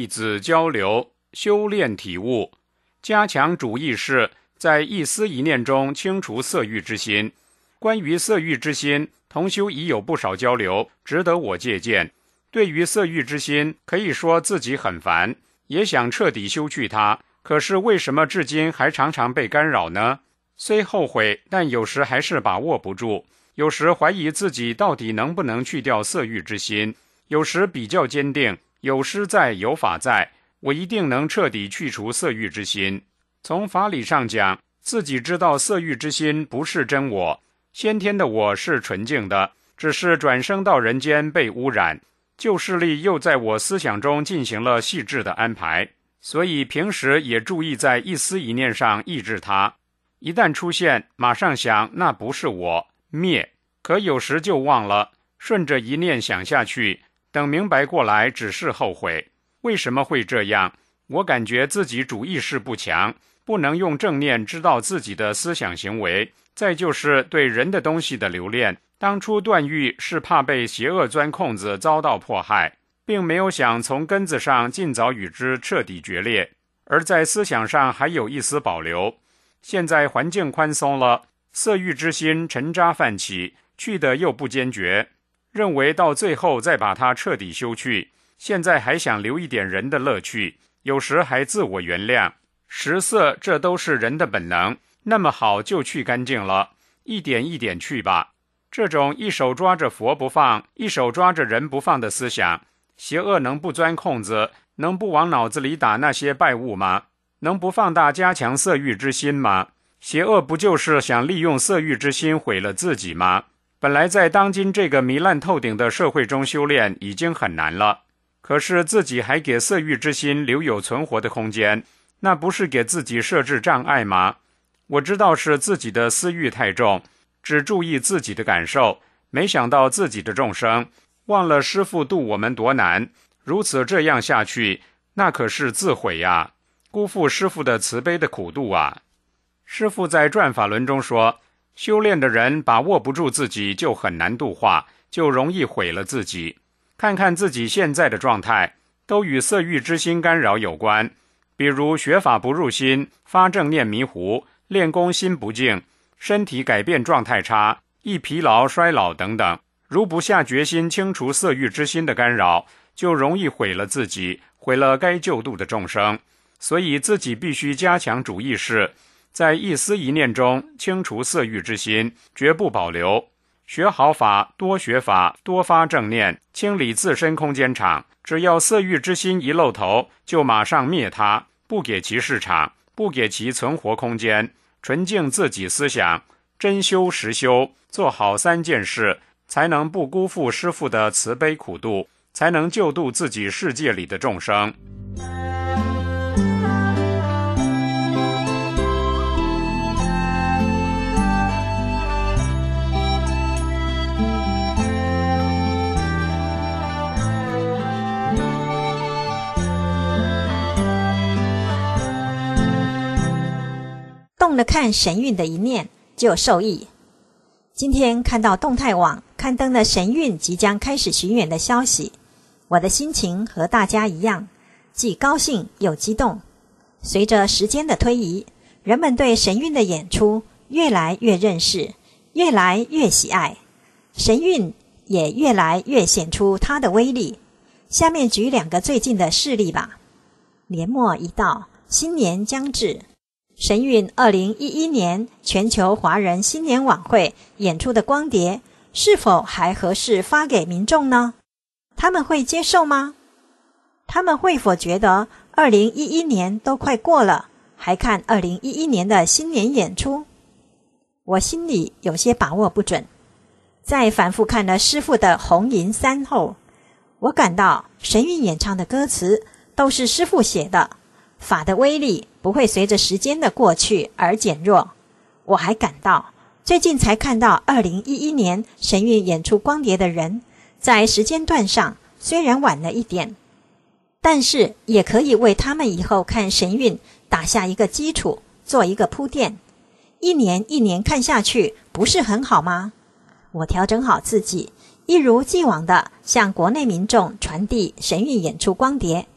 子交流、修炼体悟，加强主意识，在一思一念中清除色欲之心。关于色欲之心，同修已有不少交流，值得我借鉴。对于色欲之心，可以说自己很烦，也想彻底修去它，可是为什么至今还常常被干扰呢？虽后悔，但有时还是把握不住，有时怀疑自己到底能不能去掉色欲之心，有时比较坚定，有失在有法在，我一定能彻底去除色欲之心。从法理上讲，自己知道色欲之心不是真我，先天的我是纯净的，只是转生到人间被污染，旧势力又在我思想中进行了细致的安排，所以平时也注意在一思一念上抑制它。一旦出现，马上想那不是我，灭。可有时就忘了，顺着一念想下去，等明白过来只是后悔。为什么会这样？我感觉自己主意识不强，不能用正念知道自己的思想行为，再就是对人的东西的留恋。当初断欲是怕被邪恶钻空子遭到迫害，并没有想从根子上尽早与之彻底决裂，而在思想上还有一丝保留。现在环境宽松了，色欲之心沉渣泛起，去的又不坚决，认为到最后再把它彻底修去。现在还想留一点人的乐趣，有时还自我原谅。食色这都是人的本能，那么好就去干净了，一点一点去吧。这种一手抓着佛不放，一手抓着人不放的思想，邪恶能不钻空子，能不往脑子里打那些败物吗？能不放大加强色欲之心吗？邪恶不就是想利用色欲之心毁了自己吗？本来在当今这个糜烂透顶的社会中修炼已经很难了，可是自己还给色欲之心留有存活的空间，那不是给自己设置障碍吗？我知道是自己的私欲太重，只注意自己的感受，没想到自己的众生，忘了师父度我们多难，如此这样下去，那可是自毁呀，辜负师父的慈悲的苦度啊。师父在转法轮中说，修炼的人把握不住自己，就很难度化，就容易毁了自己。看看自己现在的状态，都与色欲之心干扰有关，比如学法不入心，发正念迷糊，练功心不静，身体改变状态差，易疲劳衰老等等。如不下决心清除色欲之心的干扰，就容易毁了自己，毁了该救度的众生。所以自己必须加强主意识，在一思一念中清除色欲之心，绝不保留。学好法，多学法，多发正念，清理自身空间场。只要色欲之心一露头，就马上灭它，不给其市场，不给其存活空间，纯净自己思想，真修实修，做好三件事，才能不辜负师父的慈悲苦度，才能救度自己世界里的众生。 动了看神韵的一念就受益。今天看到动态网刊登了神韵即将开始巡演的消息，我的心情和大家一样，既高兴又激动。随着时间的推移，人们对神韵的演出越来越认识，越来越喜爱，神韵也越来越显出它的威力。下面举两个最近的事例吧。年末一到，新年将至，神韵二零一一年全球华人新年晚会演出的光碟是否还合适发给民众呢？他们会接受吗？他们会否觉得二零一一年都快过了，还看二零一一年的新年演出？我心里有些把握不准。在反复看了师父的红银三后，我感到神韵演唱的歌词都是师父写的，法的威力不会随着时间的过去而减弱。我还感到最近才看到二零一一年神韵演出光碟的人，在时间段上虽然晚了一点，但是也可以为他们以后看神韵打下一个基础，做一个铺垫。一年一年看下去，不是很好吗？我调整好自己，一如既往的向国内民众传递神韵演出光碟。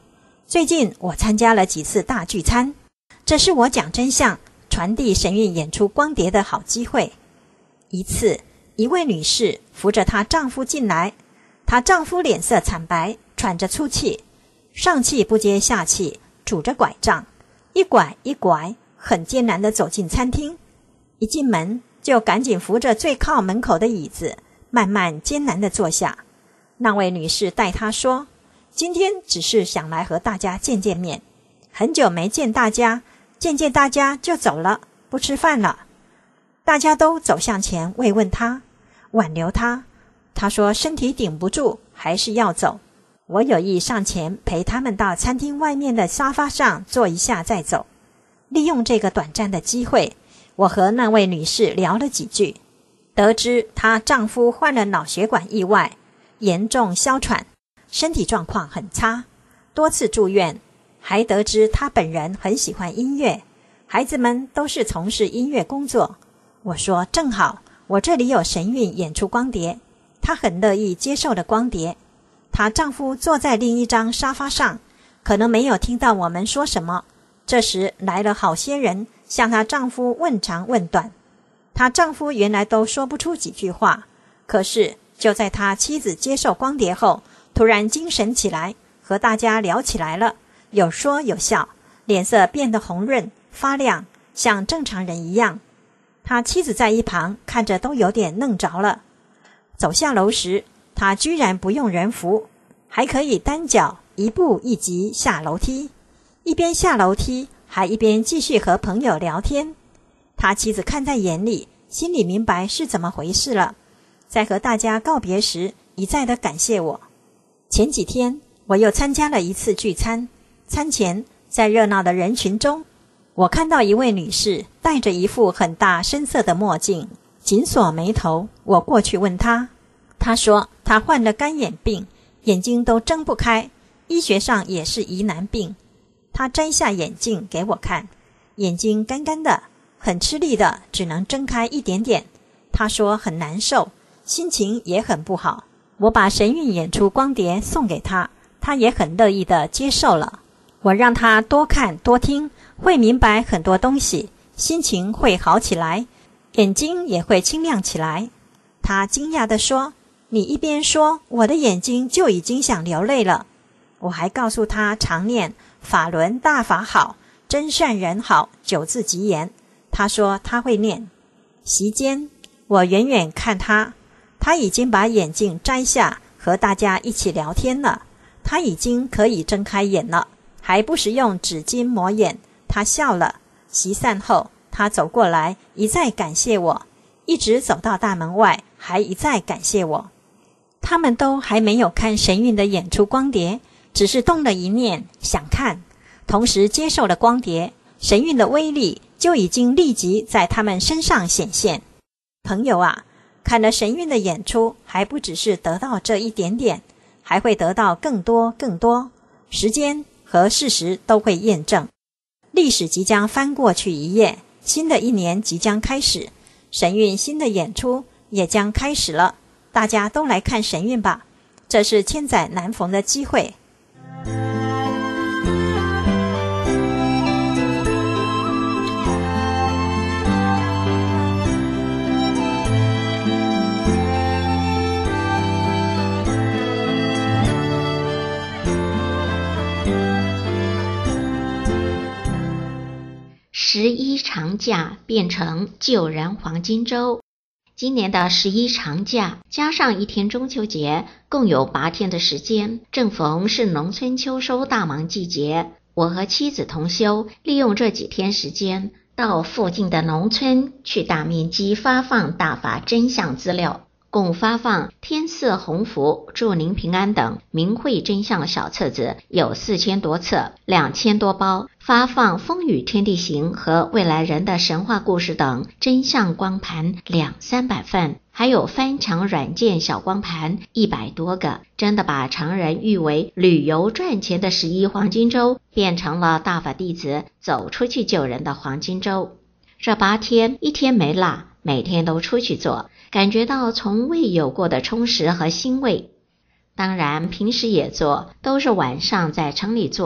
最近我参加了几次大聚餐，这是我讲真相、传递神韵演出光碟的好机会。一次，一位女士扶着她丈夫进来，她丈夫脸色惨白，喘着粗气，上气不接下气，拄着拐杖，一拐一拐，很艰难地走进餐厅。一进门就赶紧扶着最靠门口的椅子，慢慢艰难地坐下。那位女士带她说，今天只是想来和大家见见面，很久没见大家，见见大家就走了，不吃饭了。大家都走向前慰问她，挽留她，她说身体顶不住，还是要走。我有意上前陪他们到餐厅外面的沙发上坐一下再走。利用这个短暂的机会，我和那位女士聊了几句，得知她丈夫患了脑血管意外，严重哮喘，身体状况很差，多次住院，还得知她本人很喜欢音乐，孩子们都是从事音乐工作。我说正好，我这里有神韵演出光碟，她很乐意接受了光碟。她丈夫坐在另一张沙发上，可能没有听到我们说什么。这时来了好些人，向她丈夫问长问短。她丈夫原来都说不出几句话，可是就在她妻子接受光碟后，突然精神起来，和大家聊起来了，有说有笑，脸色变得红润发亮，像正常人一样。他妻子在一旁看着都有点愣着了。走下楼时，他居然不用人扶，还可以单脚一步一级下楼梯，一边下楼梯还一边继续和朋友聊天。他妻子看在眼里，心里明白是怎么回事了，在和大家告别时一再的感谢我。前几天我又参加了一次聚餐，餐前在热闹的人群中，我看到一位女士戴着一副很大深色的墨镜，紧锁眉头。我过去问她，她说她患了干眼病，眼睛都睁不开，医学上也是疑难病。她摘下眼镜给我看，眼睛干干的，很吃力的，只能睁开一点点。她说很难受，心情也很不好。我把神韵演出光碟送给她，她也很乐意的接受了。我让她多看多听，会明白很多东西，心情会好起来，眼睛也会清亮起来。她惊讶地说，你一边说，我的眼睛就已经想流泪了。我还告诉她常念法轮大法好，真善人好九字吉言。她说她会念。席间我远远看她，她已经把眼镜摘下，和大家一起聊天了。她已经可以睁开眼了，还不时用纸巾抹眼。她笑了。席散后，她走过来一再感谢我，一直走到大门外还一再感谢我。他们都还没有看神韵的演出光碟，只是动了一念想看，同时接受了光碟，神韵的威力就已经立即在他们身上显现。朋友啊，看了神韵的演出，还不只是得到这一点点，还会得到更多更多。时间和事实都会验证。历史即将翻过去一页，新的一年即将开始，神韵新的演出也将开始了。大家都来看神韵吧，这是千载难逢的机会。 十一长假变成救人黄金周。今年的十一长假加上一天中秋节，共有八天的时间。正逢是农村秋收大忙季节，我和妻子同修利用这几天时间，到附近的农村去大面积发放大法真相资料，共发放天赐鸿福、祝您平安等明慧真相小册子有四千多册，两千多包，发放风雨天地行和未来人的神话故事等真相光盘两三百份，还有翻墙软件小光盘一百多个，真的把常人誉为旅游赚钱的十一黄金周，变成了大法弟子走出去救人的黄金周。这八天一天没落，每天都出去做，感觉到从未有过的充实和欣慰。当然平时也做，都是晚上在城里做，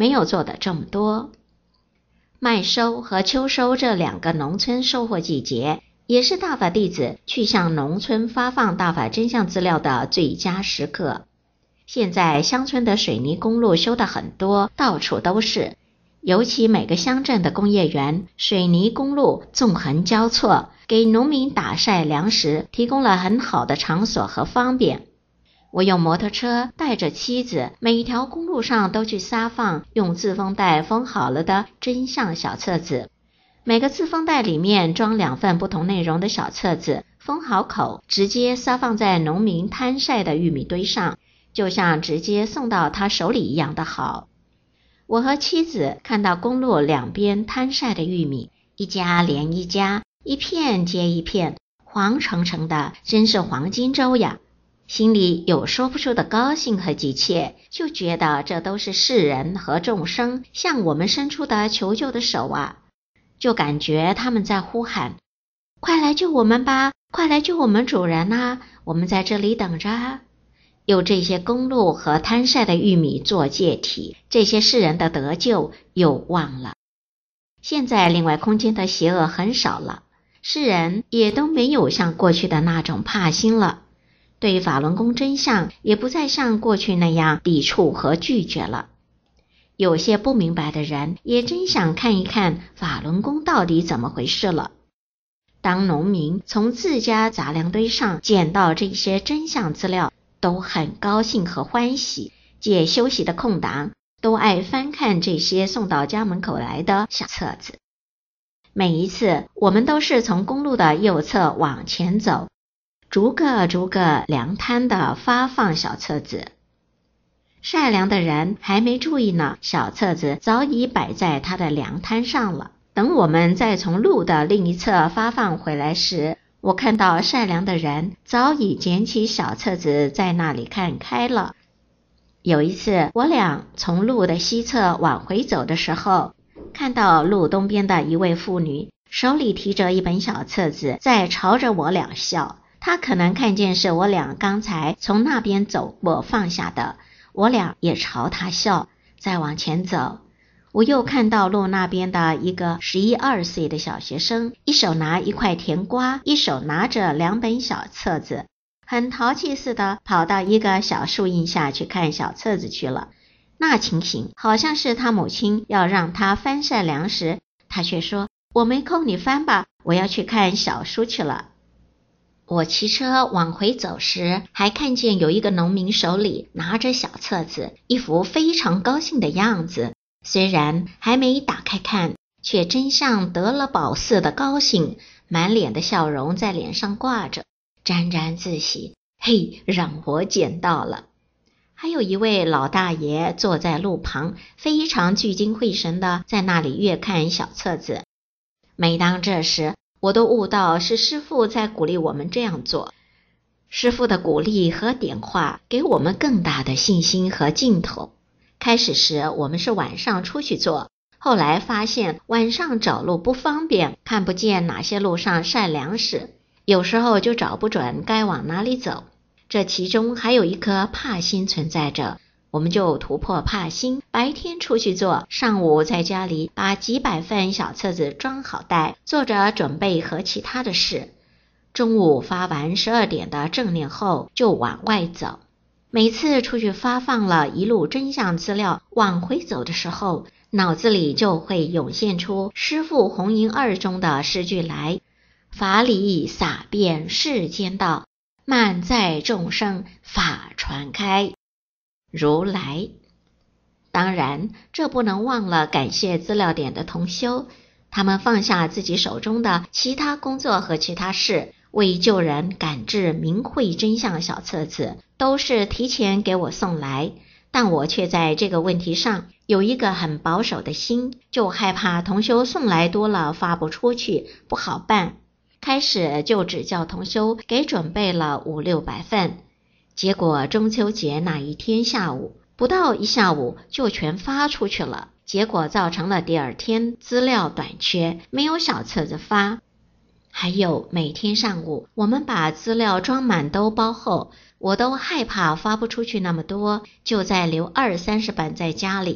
没有做的这么多。麦收和秋收这两个农村收获季节，也是大法弟子去向农村发放大法真相资料的最佳时刻。现在乡村的水泥公路修得很多，到处都是，尤其每个乡镇的工业园，水泥公路纵横交错，给农民打晒粮食提供了很好的场所和方便。我用摩托车带着妻子，每一条公路上都去撒放用自封袋封好了的真相小册子，每个自封袋里面装两份不同内容的小册子，封好口，直接撒放在农民摊晒的玉米堆上，就像直接送到他手里一样的好。我和妻子看到公路两边摊晒的玉米，一家连一家，一片接一片，黄澄澄的，真是黄金周呀！心里有说不出的高兴和急切，就觉得这都是世人和众生向我们伸出的求救的手啊！就感觉他们在呼喊：快来救我们吧，快来救我们主人啊，我们在这里等着啊！有这些公路和摊晒的玉米做介体，这些世人的得救又忘了。现在另外空间的邪恶很少了，世人也都没有像过去的那种怕心了，对法轮功真相也不再像过去那样抵触和拒绝了。有些不明白的人也真想看一看法轮功到底怎么回事了。当农民从自家杂粮堆上捡到这些真相资料，都很高兴和欢喜，借休息的空档都爱翻看这些送到家门口来的小册子。每一次我们都是从公路的右侧往前走，逐个逐个粮摊的发放小册子。晒粮的人还没注意呢，小册子早已摆在他的粮摊上了。等我们再从路的另一侧发放回来时，我看到晒粮的人早已捡起小册子在那里看开了。有一次我俩从路的西侧往回走的时候，看到路东边的一位妇女手里提着一本小册子在朝着我俩笑，她可能看见是我俩刚才从那边走过放下的，我俩也朝她笑。再往前走，我又看到路那边的一个十一二岁的小学生，一手拿一块甜瓜，一手拿着两本小册子，很淘气似的跑到一个小树荫下去看小册子去了。那情形好像是他母亲要让他翻晒粮食，他却说：我没空，你翻吧，我要去看小书去了。我骑车往回走时，还看见有一个农民手里拿着小册子，一副非常高兴的样子，虽然还没打开看，却真像得了宝似的高兴，满脸的笑容在脸上挂着，沾沾自喜，嘿，让我捡到了。还有一位老大爷坐在路旁，非常聚精会神的在那里阅看小册子。每当这时，我都悟到是师父在鼓励我们这样做。师父的鼓励和点化给我们更大的信心和劲头。开始时我们是晚上出去做，后来发现晚上找路不方便，看不见哪些路上晒粮食，有时候就找不准该往哪里走。这其中还有一颗怕心存在着，我们就突破怕心，白天出去做，上午在家里把几百份小册子装好袋，做着准备和其他的事。中午发完十二点的正念后，就往外走。每次出去发放了一路真相资料，往回走的时候，脑子里就会涌现出师父弘音二中的诗句来：法理洒遍世间道，漫载众生法传开。如来。当然，这不能忘了感谢资料点的同修，他们放下自己手中的其他工作和其他事，为救人赶制明慧真相小册子，都是提前给我送来。但我却在这个问题上有一个很保守的心，就害怕同修送来多了发不出去，不好办。开始就只叫同修给准备了五六百份，结果中秋节那一天下午，不到一下午就全发出去了，结果造成了第二天资料短缺，没有小册子发。还有每天上午我们把资料装满兜包后，我都害怕发不出去那么多，就再留二三十本在家里。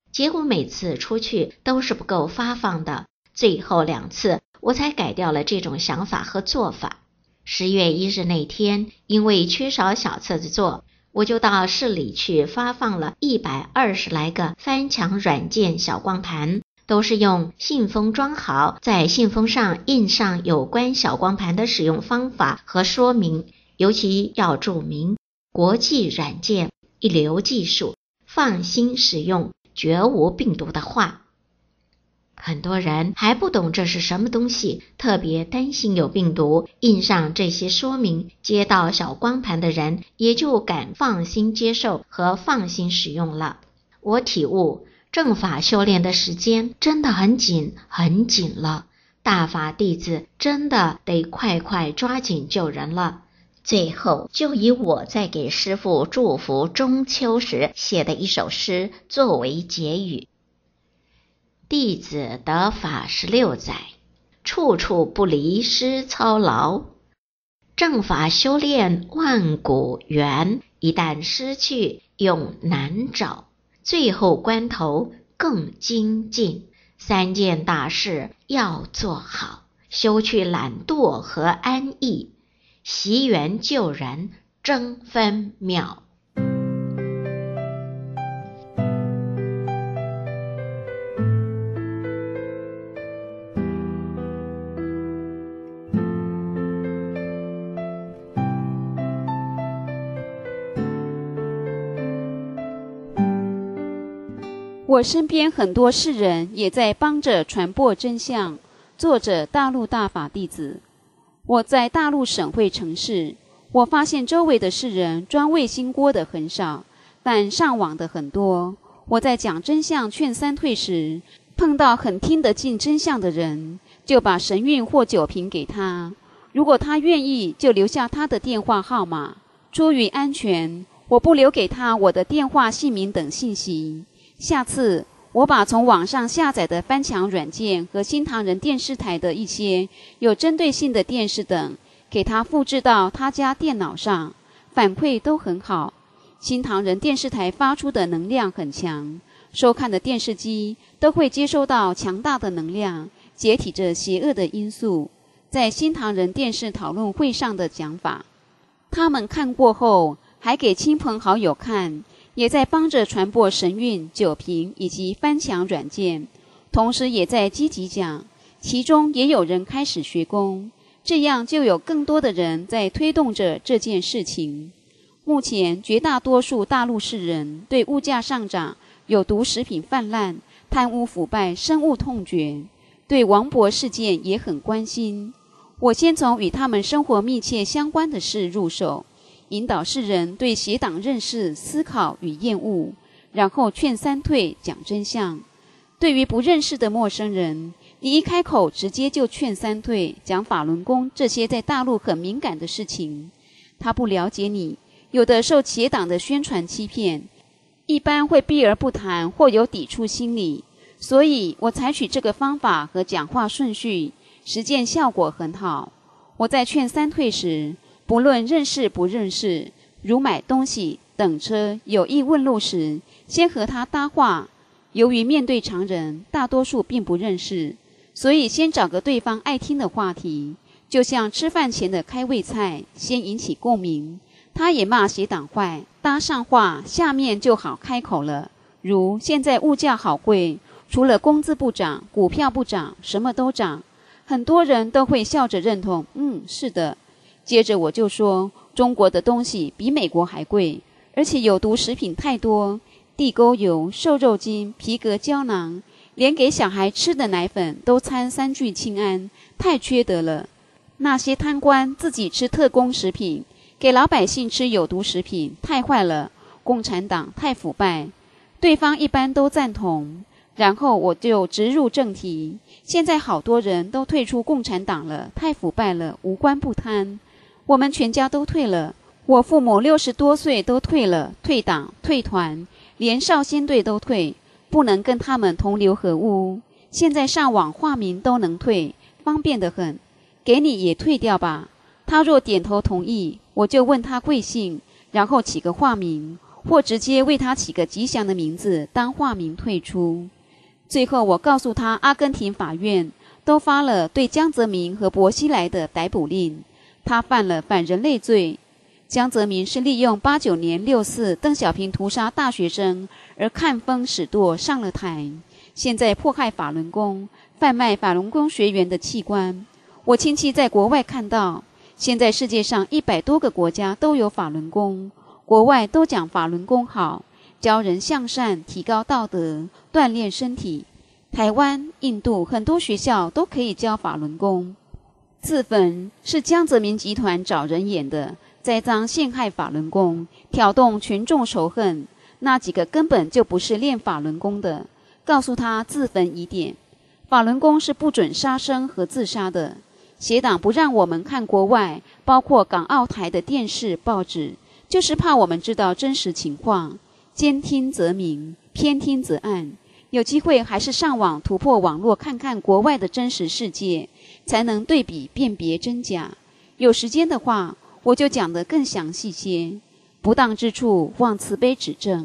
结果每次出去都是不够发放的，最后两次我才改掉了这种想法和做法。十月一日那天，因为缺少小册子做，我就到市里去发放了一百二十来个翻墙软件小光盘，都是用信封装好，在信封上印上有关小光盘的使用方法和说明，尤其要注明国际软件一流技术，放心使用，绝无病毒的话。很多人还不懂这是什么东西，特别担心有病毒，印上这些说明，接到小光盘的人也就敢放心接受和放心使用了。我体悟，正法修炼的时间真的很紧很紧了，大法弟子真的得快快抓紧救人了。最后就以我在给师父祝福中秋时写的一首诗作为结语：弟子得法十六载，处处不离师操劳。正法修炼万古缘，一旦失去永难找。最后关头更精进，三件大事要做好，修去懒惰和安逸，习缘救人争分秒。 我身边很多世人也在帮着传播真相，做着大陆大法弟子。我在大陆省会城市，我发现周围的世人装卫星锅的很少，但上网的很多。我在讲真相劝三退时，碰到很听得进真相的人，就把神韵或酒瓶给他，如果他愿意就留下他的电话号码。出于安全，我不留给他我的电话、姓名等信息。下次我把从网上下载的翻墙软件和新唐人电视台的一些有针对性的电视等给他复制到他家电脑上，反馈都很好。新唐人电视台发出的能量很强，收看的电视机都会接收到强大的能量，解体着邪恶的因素。在新唐人电视讨论会上的讲法，他们看过后还给亲朋好友看，也在帮着传播神韵、酒瓶以及翻墙软件，同时也在积极讲，其中也有人开始学功，这样就有更多的人在推动着这件事情。目前绝大多数大陆市人对物价上涨、有毒食品泛滥、贪污腐败深恶痛绝，对王博事件也很关心。我先从与他们生活密切相关的事入手，引导世人对邪党认识、思考与厌恶，然后劝三退，讲真相。对于不认识的陌生人，你一开口直接就劝三退，讲法轮功这些在大陆很敏感的事情，他不了解你，有的受邪党的宣传欺骗，一般会避而不谈或有抵触心理。所以我采取这个方法和讲话顺序，实践效果很好。我在劝三退时，不论认识不认识，如买东西、等车、有意问路时，先和他搭话。由于面对常人，大多数并不认识，所以先找个对方爱听的话题，就像吃饭前的开胃菜，先引起共鸣。他也骂邪党坏，搭上话，下面就好开口了。如现在物价好贵，除了工资不涨，股票不涨，什么都涨。很多人都会笑着认同，嗯，是的。接着我就说，中国的东西比美国还贵，而且有毒食品太多，地沟油、瘦肉精、皮革胶囊，连给小孩吃的奶粉都掺三聚氰胺，太缺德了。那些贪官自己吃特供食品，给老百姓吃有毒食品，太坏了。共产党太腐败，对方一般都赞同。然后我就直入正题，现在好多人都退出共产党了，太腐败了，无官不贪。我们全家都退了，我父母六十多岁都退了，退党退团，连少先队都退，不能跟他们同流合污。现在上网化名都能退，方便得很，给你也退掉吧。他若点头同意，我就问他贵姓，然后起个化名， 或直接为他起个吉祥的名字当化名退出。最后我告诉他，阿根廷法院都发了对江泽民和薄熙来的逮捕令，他犯了反人类罪。江泽民是利用八九年六四邓小平屠杀大学生而看风使舵上了台，现在迫害法轮功，贩卖法轮功学员的器官。我亲戚在国外看到，现在世界上一百多个国家都有法轮功，国外都讲法轮功好，教人向善，提高道德，锻炼身体。台湾、印度很多学校都可以教法轮功。自焚是江泽民集团找人演的，栽赃陷害法轮功，挑动群众仇恨，那几个根本就不是练法轮功的，告诉他自焚疑点。法轮功是不准杀生和自杀的，邪党不让我们看国外，包括港澳台的电视、报纸，就是怕我们知道真实情况，兼听则明，偏听则暗。有机会还是上网突破网络，看看国外的真实世界，才能对比辨别真假。有时间的话，我就讲得更详细些，不当之处望慈悲指正。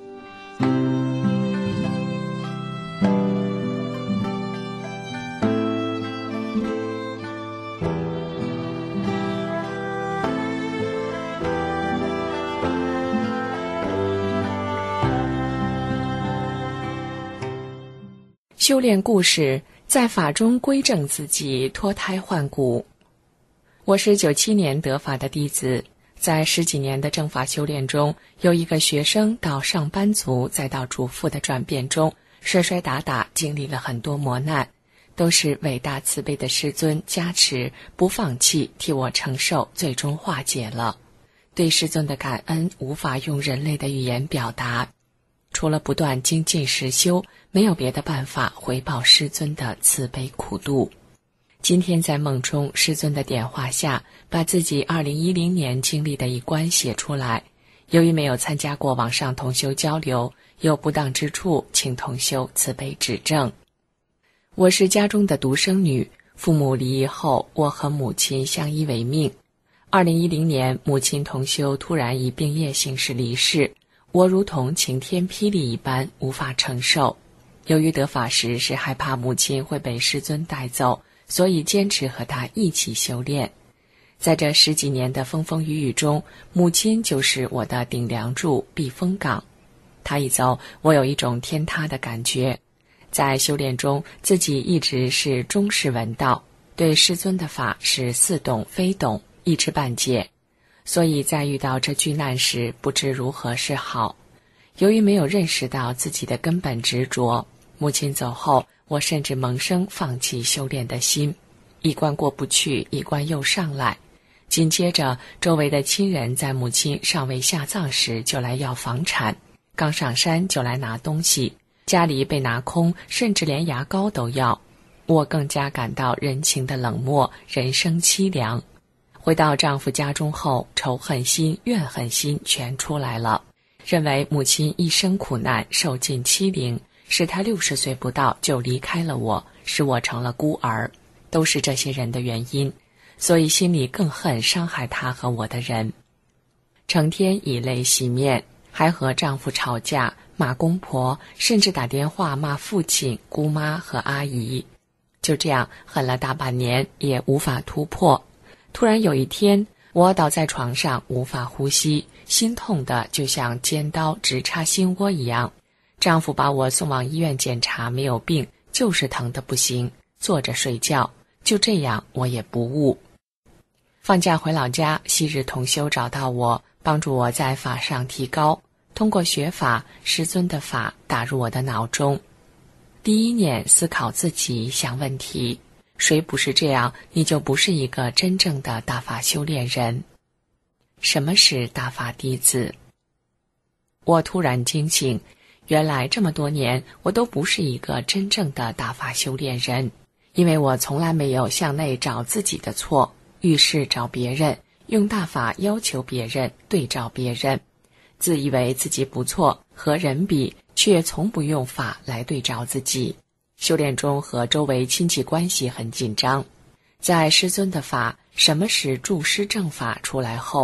修炼故事，在法中归正自己，脱胎换骨。我是九七年得法的弟子，在十几年的正法修炼中，由一个学生到上班族再到主妇的转变中，摔摔打打，经历了很多磨难，都是伟大慈悲的师尊加持，不放弃，替我承受，最终化解了。对师尊的感恩无法用人类的语言表达，除了不断精进实修，没有别的办法回报师尊的慈悲苦度。今天在梦中，师尊的点化下，把自己二零一零年经历的一关写出来。由于没有参加过网上同修交流，有不当之处，请同修慈悲指正。我是家中的独生女，父母离异后，我和母亲相依为命。二零一零年，母亲同修突然以病业形式离世，我如同晴天霹雳一般，无法承受。由于得法时是害怕母亲会被师尊带走，所以坚持和他一起修炼。在这十几年的风风雨雨中，母亲就是我的顶梁柱、避风港。她一走，我有一种天塌的感觉。在修炼中，自己一直是中士闻道，对师尊的法是似懂非懂，一知半解，所以在遇到这巨难时，不知如何是好。由于没有认识到自己的根本执着，母亲走后，我甚至萌生放弃修炼的心，一关过不去，一关又上来。紧接着，周围的亲人在母亲尚未下葬时就来要房产，刚上山就来拿东西，家里被拿空，甚至连牙膏都要。我更加感到人情的冷漠，人生凄凉。回到丈夫家中后，仇恨心、怨恨心全出来了，认为母亲一生苦难，受尽欺凌，使她六十岁不到就离开了我，使我成了孤儿，都是这些人的原因，所以心里更恨伤害她和我的人。成天以泪洗面，还和丈夫吵架，骂公婆，甚至打电话骂父亲、姑妈和阿姨。就这样恨了大半年，也无法突破。突然有一天，我倒在床上无法呼吸，心痛的就像尖刀直插心窝一样。丈夫把我送往医院检查，没有病，就是疼得不行，坐着睡觉。就这样我也不悟。放假回老家，昔日同修找到我，帮助我在法上提高，通过学法，师尊的法打入我的脑中。第一念思考自己，想问题，谁不是这样，你就不是一个真正的大法修炼人。什么是大法弟子？我突然惊醒，原来这么多年我都不是一个真正的大法修炼人，因为我从来没有向内找自己的错，遇事找别人，用大法要求别人，对照别人，自以为自己不错，和人比，却从不用法来对照自己。修炼中和周围亲戚关系很紧张。在师尊的法什么是助师正法出来后，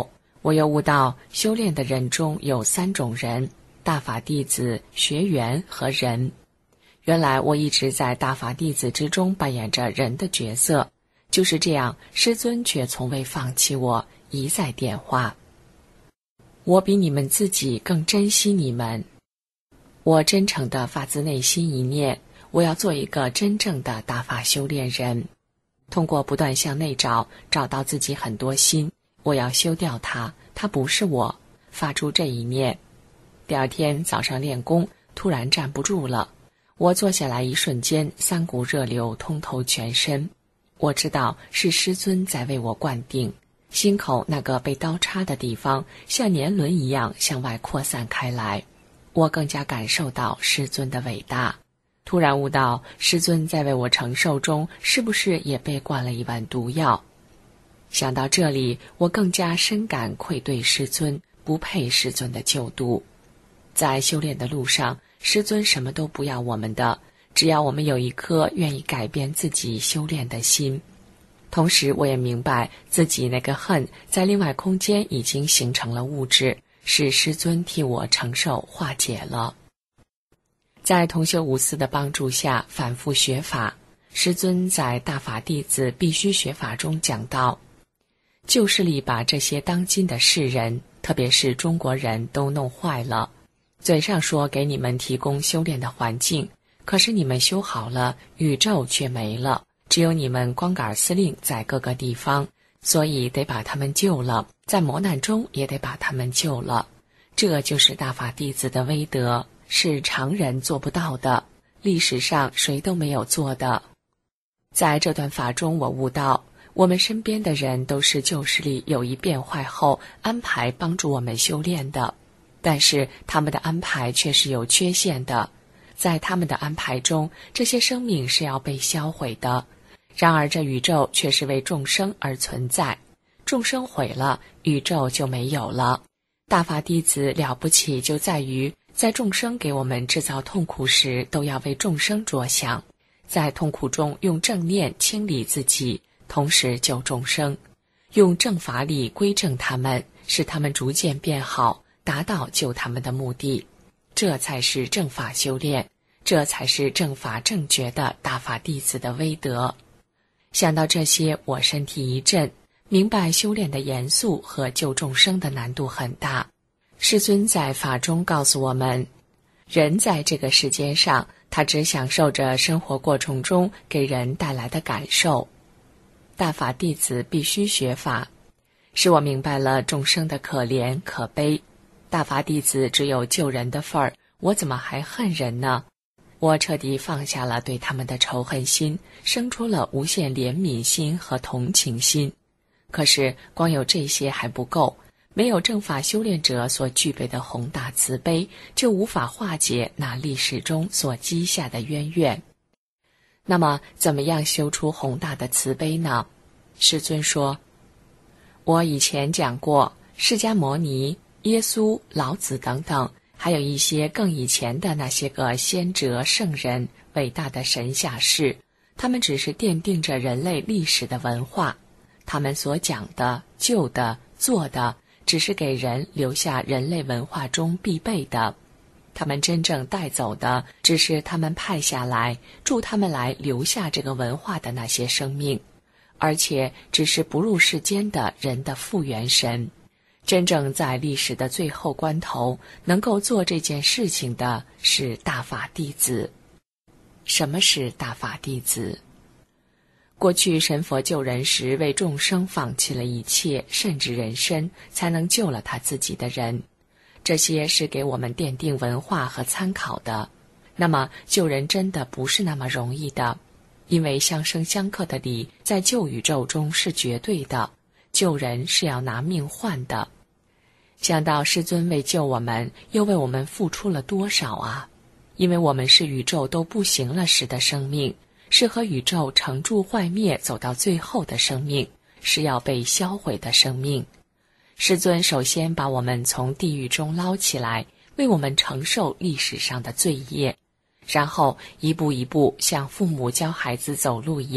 我又悟到修炼的人中有三种人：大法弟子、学员和人。原来我一直在大法弟子之中扮演着人的角色，就是这样，师尊却从未放弃我，一再点化。我比你们自己更珍惜你们。我真诚地发自内心一念，我要做一个真正的大法修炼人。通过不断向内找，找到自己很多心，我要修掉它，它不是我，发出这一念。第二天早上练功，突然站不住了。我坐下来一瞬间，三股热流通透全身。我知道是师尊在为我灌顶，心口那个被刀插的地方像年轮一样向外扩散开来。我更加感受到师尊的伟大，突然悟到师尊在为我承受中是不是也被灌了一碗毒药。想到这里，我更加深感愧对师尊，不配师尊的救度。在修炼的路上，师尊什么都不要我们的，只要我们有一颗愿意改变自己修炼的心。同时我也明白自己那个恨在另外空间已经形成了物质，是师尊替我承受化解了。在同修无私的帮助下反复学法，师尊在大法弟子必须学法中讲到，旧势力把这些当今的世人，特别是中国人都弄坏了。嘴上说给你们提供修炼的环境，可是你们修好了，宇宙却没了，只有你们光杆司令在各个地方，所以得把他们救了，在磨难中也得把他们救了。这就是大法弟子的威德，是常人做不到的，历史上谁都没有做的。在这段法中，我悟到我们身边的人都是旧势力有意变坏后安排帮助我们修炼的，但是他们的安排却是有缺陷的，在他们的安排中，这些生命是要被销毁的。然而这宇宙却是为众生而存在，众生毁了，宇宙就没有了。大法弟子了不起就在于，在众生给我们制造痛苦时，都要为众生着想，在痛苦中用正念清理自己，同时救众生，用正法力归正他们，使他们逐渐变好，达到救他们的目的。这才是正法修炼，这才是正法正觉的大法弟子的威德。想到这些，我身体一震，明白修炼的严肃和救众生的难度很大。师尊在法中告诉我们，人在这个世间上，他只享受着生活过程中给人带来的感受。大法弟子必须学法，使我明白了众生的可怜可悲。大法弟子只有救人的份儿，我怎么还恨人呢？我彻底放下了对他们的仇恨心，生出了无限怜悯心和同情心。可是光有这些还不够，没有正法修炼者所具备的宏大慈悲，就无法化解那历史中所积下的冤怨。那么怎么样修出宏大的慈悲呢？师尊说，我以前讲过，释迦牟尼、耶稣、老子等等，还有一些更以前的那些个先哲圣人，伟大的神下士，他们只是奠定着人类历史的文化，他们所讲的、救的、做的，只是给人留下人类文化中必备的。他们真正带走的，只是他们派下来助他们来留下这个文化的那些生命，而且只是不入世间的人的复原神。真正在历史的最后关头能够做这件事情的是大法弟子。什么是大法弟子？过去神佛救人时，为众生放弃了一切，甚至人身，才能救了他自己的人。这些是给我们奠定文化和参考的。那么救人真的不是那么容易的，因为相生相克的理在救宇宙中是绝对的，救人是要拿命换的。想到师尊为救我们，又为我们付出了多少啊！因为我们是宇宙都不行了时的生命，是和宇宙成住坏灭走到最后的生命，是要被销毁的生命。师尊首先把我们从地狱中捞起来，为我们承受历史上的罪业，然后一步一步像父母教孩子走路一样，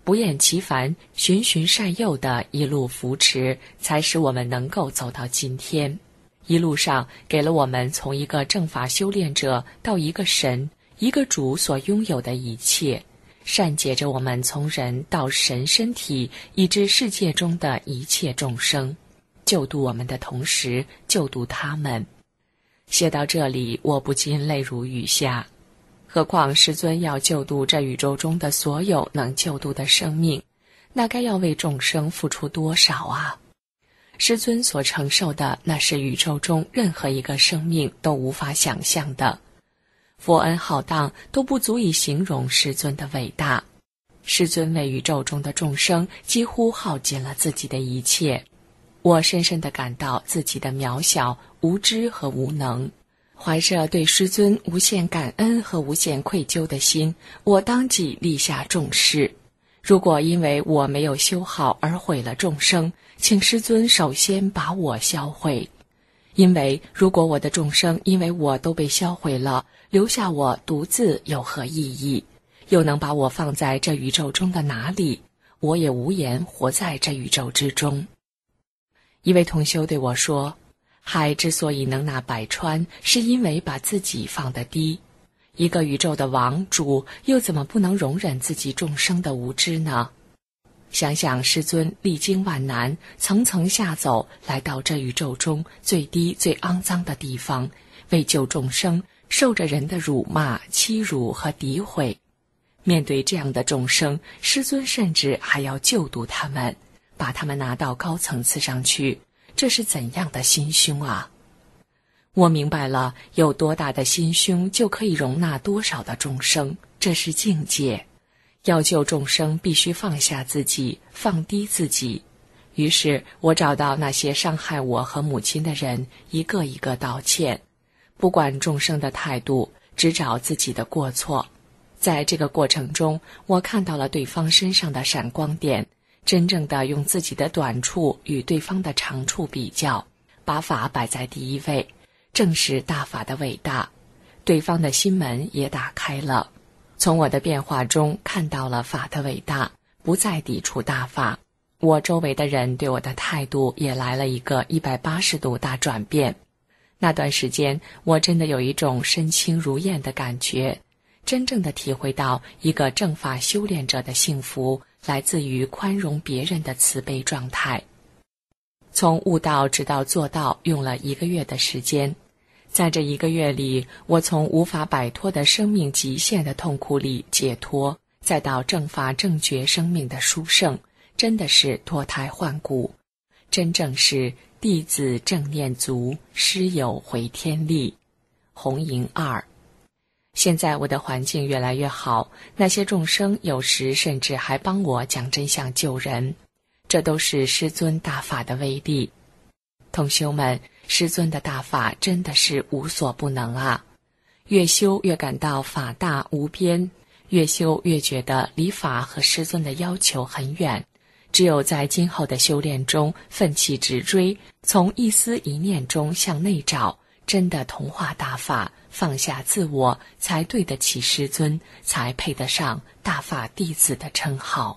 不厌其烦、循循善诱的一路扶持，才使我们能够走到今天。一路上给了我们从一个正法修炼者到一个神、一个主所拥有的一切，善解着我们从人到神身体，以至世界中的一切众生，救度我们的同时救度他们。写到这里，我不禁泪如雨下。何况师尊要救度这宇宙中的所有能救度的生命，那该要为众生付出多少啊！师尊所承受的，那是宇宙中任何一个生命都无法想象的。佛恩浩荡，都不足以形容师尊的伟大。师尊为宇宙中的众生几乎耗尽了自己的一切。我深深地感到自己的渺小、无知和无能。怀着对师尊无限感恩和无限愧疚的心，我当即立下重誓：如果因为我没有修好而毁了众生，请师尊首先把我销毁。因为如果我的众生因为我都被销毁了，留下我独自有何意义？又能把我放在这宇宙中的哪里？我也无颜活在这宇宙之中。一位同修对我说，海之所以能纳百川，是因为把自己放得低。一个宇宙的王主，又怎么不能容忍自己众生的无知呢？想想师尊历经万难，层层下走，来到这宇宙中最低最肮脏的地方，为救众生，受着人的辱骂、欺辱和诋毁。面对这样的众生，师尊甚至还要救度他们，把他们拿到高层次上去。这是怎样的心胸啊！我明白了，有多大的心胸，就可以容纳多少的众生，这是境界。要救众生，必须放下自己，放低自己。于是我找到那些伤害我和母亲的人，一个一个道歉，不管众生的态度，只找自己的过错。在这个过程中，我看到了对方身上的闪光点，真正的用自己的短处与对方的长处比较，把法摆在第一位，正是大法的伟大。对方的心门也打开了，从我的变化中看到了法的伟大，不再抵触大法。我周围的人对我的态度也来了一个一百八十度大转变。那段时间，我真的有一种身轻如燕的感觉，真正的体会到一个正法修炼者的幸福来自于宽容别人的慈悲状态。从悟道直到做到用了一个月的时间，在这一个月里，我从无法摆脱的生命极限的痛苦里解脱，再到正法正觉生命的殊胜，真的是脱胎换骨，真正是弟子正念足，师友回天力。红银二。现在我的环境越来越好，那些众生有时甚至还帮我讲真相救人，这都是师尊大法的威力。同修们，师尊的大法真的是无所不能啊！越修越感到法大无边，越修越觉得离法和师尊的要求很远。只有在今后的修炼中奋起直追，从一丝一念中向内找，真的同化大法，放下自我，才对得起师尊，才配得上大法弟子的称号。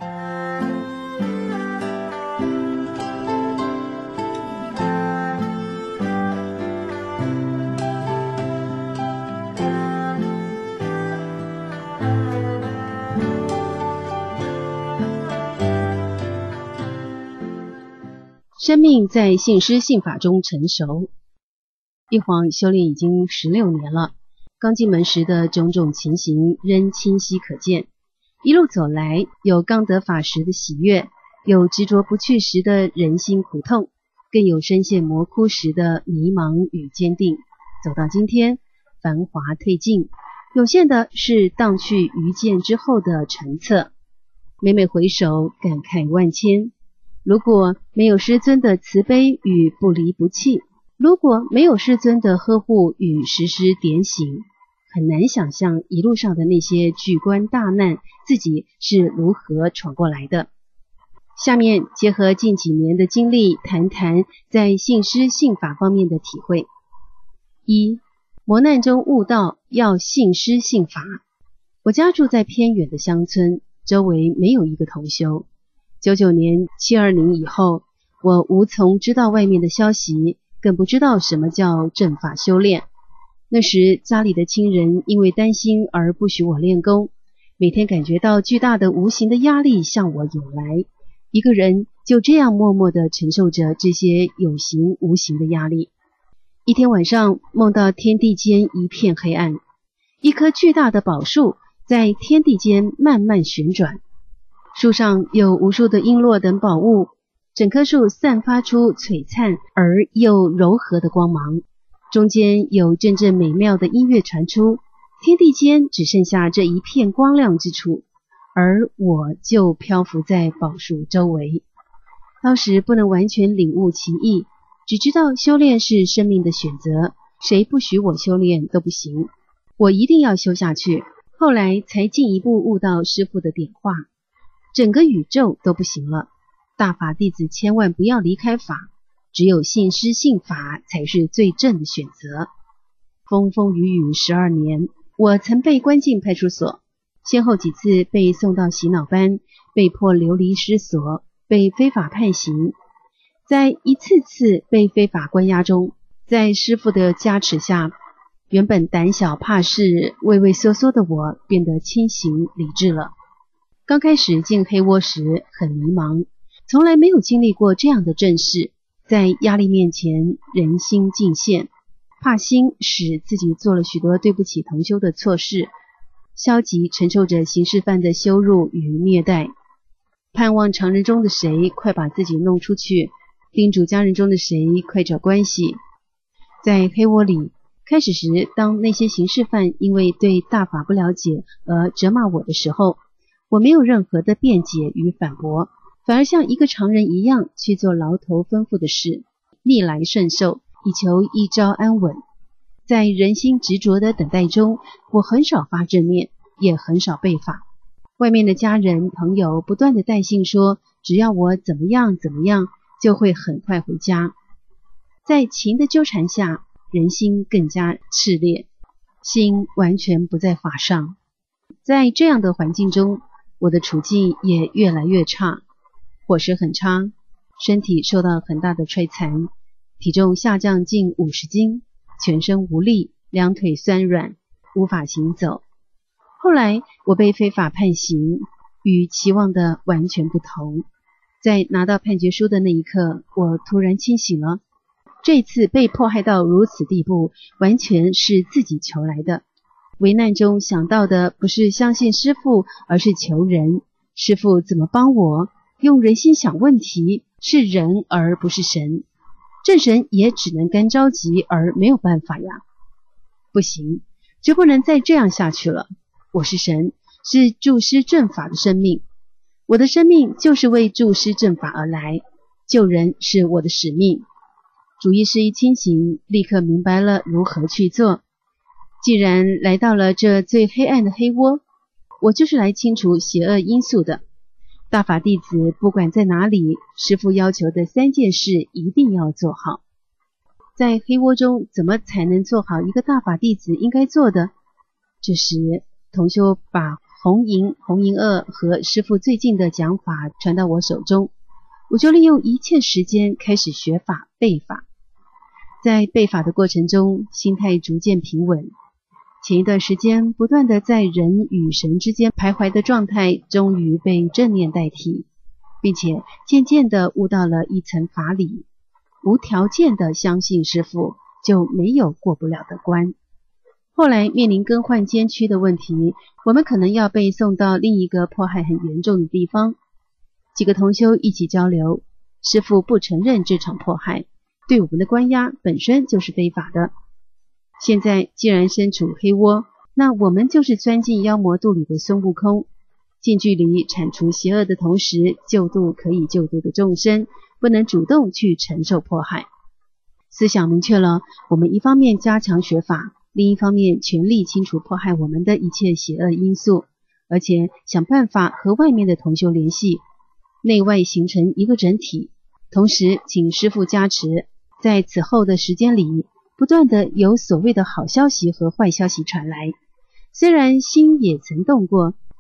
生命在信师信法中成熟。一晃修炼已经十六年了，刚进门时的种种情形仍清晰可见。一路走来，有刚得法时的喜悦，有执着不去时的人心苦痛，更有深陷魔窟时的迷茫与坚定。走到今天，繁华褪尽，有限的是荡去余见之后的成册。每每回首，感慨万千。如果没有师尊的慈悲与不离不弃，如果没有师尊的呵护与时时点醒，很难想象一路上的那些巨关大难，自己是如何闯过来的。下面结合近几年的经历，谈谈在信师信法方面的体会。一、磨难中悟道，要信师信法。我家住在偏远的乡村， 周围没有一个同修。九九年七二零以后，我无从知道外面的消息，更不知道什么叫正法修炼。那时家里的亲人因为担心而不许我练功，每天感觉到巨大的无形的压力向我涌来，一个人就这样默默地承受着这些有形无形的压力。一天晚上梦到天地间一片黑暗，一棵巨大的宝树在天地间慢慢旋转，树上有无数的璎珞等宝物，整棵树散发出璀璨而又柔和的光芒，中间有阵阵美妙的音乐传出，天地间只剩下这一片光亮之处，而我就漂浮在宝树周围。当时不能完全领悟其意，只知道修炼是生命的选择，谁不许我修炼都不行，我一定要修下去。后来才进一步悟到师父的点化，整个宇宙都不行了，大法弟子千万不要离开法，只有信师信法才是最正的选择。风风雨雨十二年，我曾被关进派出所，先后几次被送到洗脑班，被迫流离失所，被非法判刑。在一次次被非法关押中，在师父的加持下，原本胆小怕事、畏畏缩缩的我变得清醒理智了。刚开始进黑窝时很迷茫，从来没有经历过这样的正事，在压力面前人心尽现，怕心使自己做了许多对不起同修的错事，消极承受着刑事犯的羞辱与虐待，盼望常人中的谁快把自己弄出去，叮嘱家人中的谁快找关系。在黑窝里，开始时当那些刑事犯因为对大法不了解而责骂我的时候，我没有任何的辩解与反驳，反而像一个常人一样去做牢头吩咐的事，逆来顺受，以求一朝安稳。在人心执着的等待中，我很少发正念，也很少背法。外面的家人朋友不断的带信说，只要我怎么样怎么样，就会很快回家。在情的纠缠下，人心更加炽烈，心完全不在法上。在这样的环境中，我的处境也越来越差，伙食很差，身体受到很大的摧残，体重下降近五十斤，全身无力，两腿酸软，无法行走。后来我被非法判刑，与期望的完全不同。在拿到判决书的那一刻，我突然清醒了。这次被迫害到如此地步，完全是自己求来的。危难中想到的不是相信师父，而是求人。师父怎么帮我？用人心想问题，是人而不是神。正神也只能干着急，而没有办法呀。不行，绝不能再这样下去了。我是神，是助师正法的生命。我的生命就是为助师正法而来，救人是我的使命。主意识一清醒，立刻明白了如何去做。既然来到了这最黑暗的黑窝，我就是来清除邪恶因素的。大法弟子不管在哪里，师父要求的三件事一定要做好。在黑窝中怎么才能做好一个大法弟子应该做的？这时同修把红银、红银二和师父最近的讲法传到我手中，我就利用一切时间开始学法背法。在背法的过程中，心态逐渐平稳。前一段时间不断的在人与神之间徘徊的状态，终于被正念代替，并且渐渐的悟到了一层法理，无条件的相信师父，就没有过不了的关。后来面临更换监区的问题，我们可能要被送到另一个迫害很严重的地方。几个同修一起交流，师父不承认这场迫害，对我们的关押本身就是非法的。现在既然身处黑窝，那我们就是钻进妖魔肚里的孙悟空，近距离铲除邪恶的同时，救度可以救度的众生，不能主动去承受迫害。思想明确了，我们一方面加强学法，另一方面全力清除迫害我们的一切邪恶因素，而且想办法和外面的同修联系，内外形成一个整体。同时请师父加持，在此后的时间里，不断的有所谓的好消息和坏消息传来。虽然心也曾动过，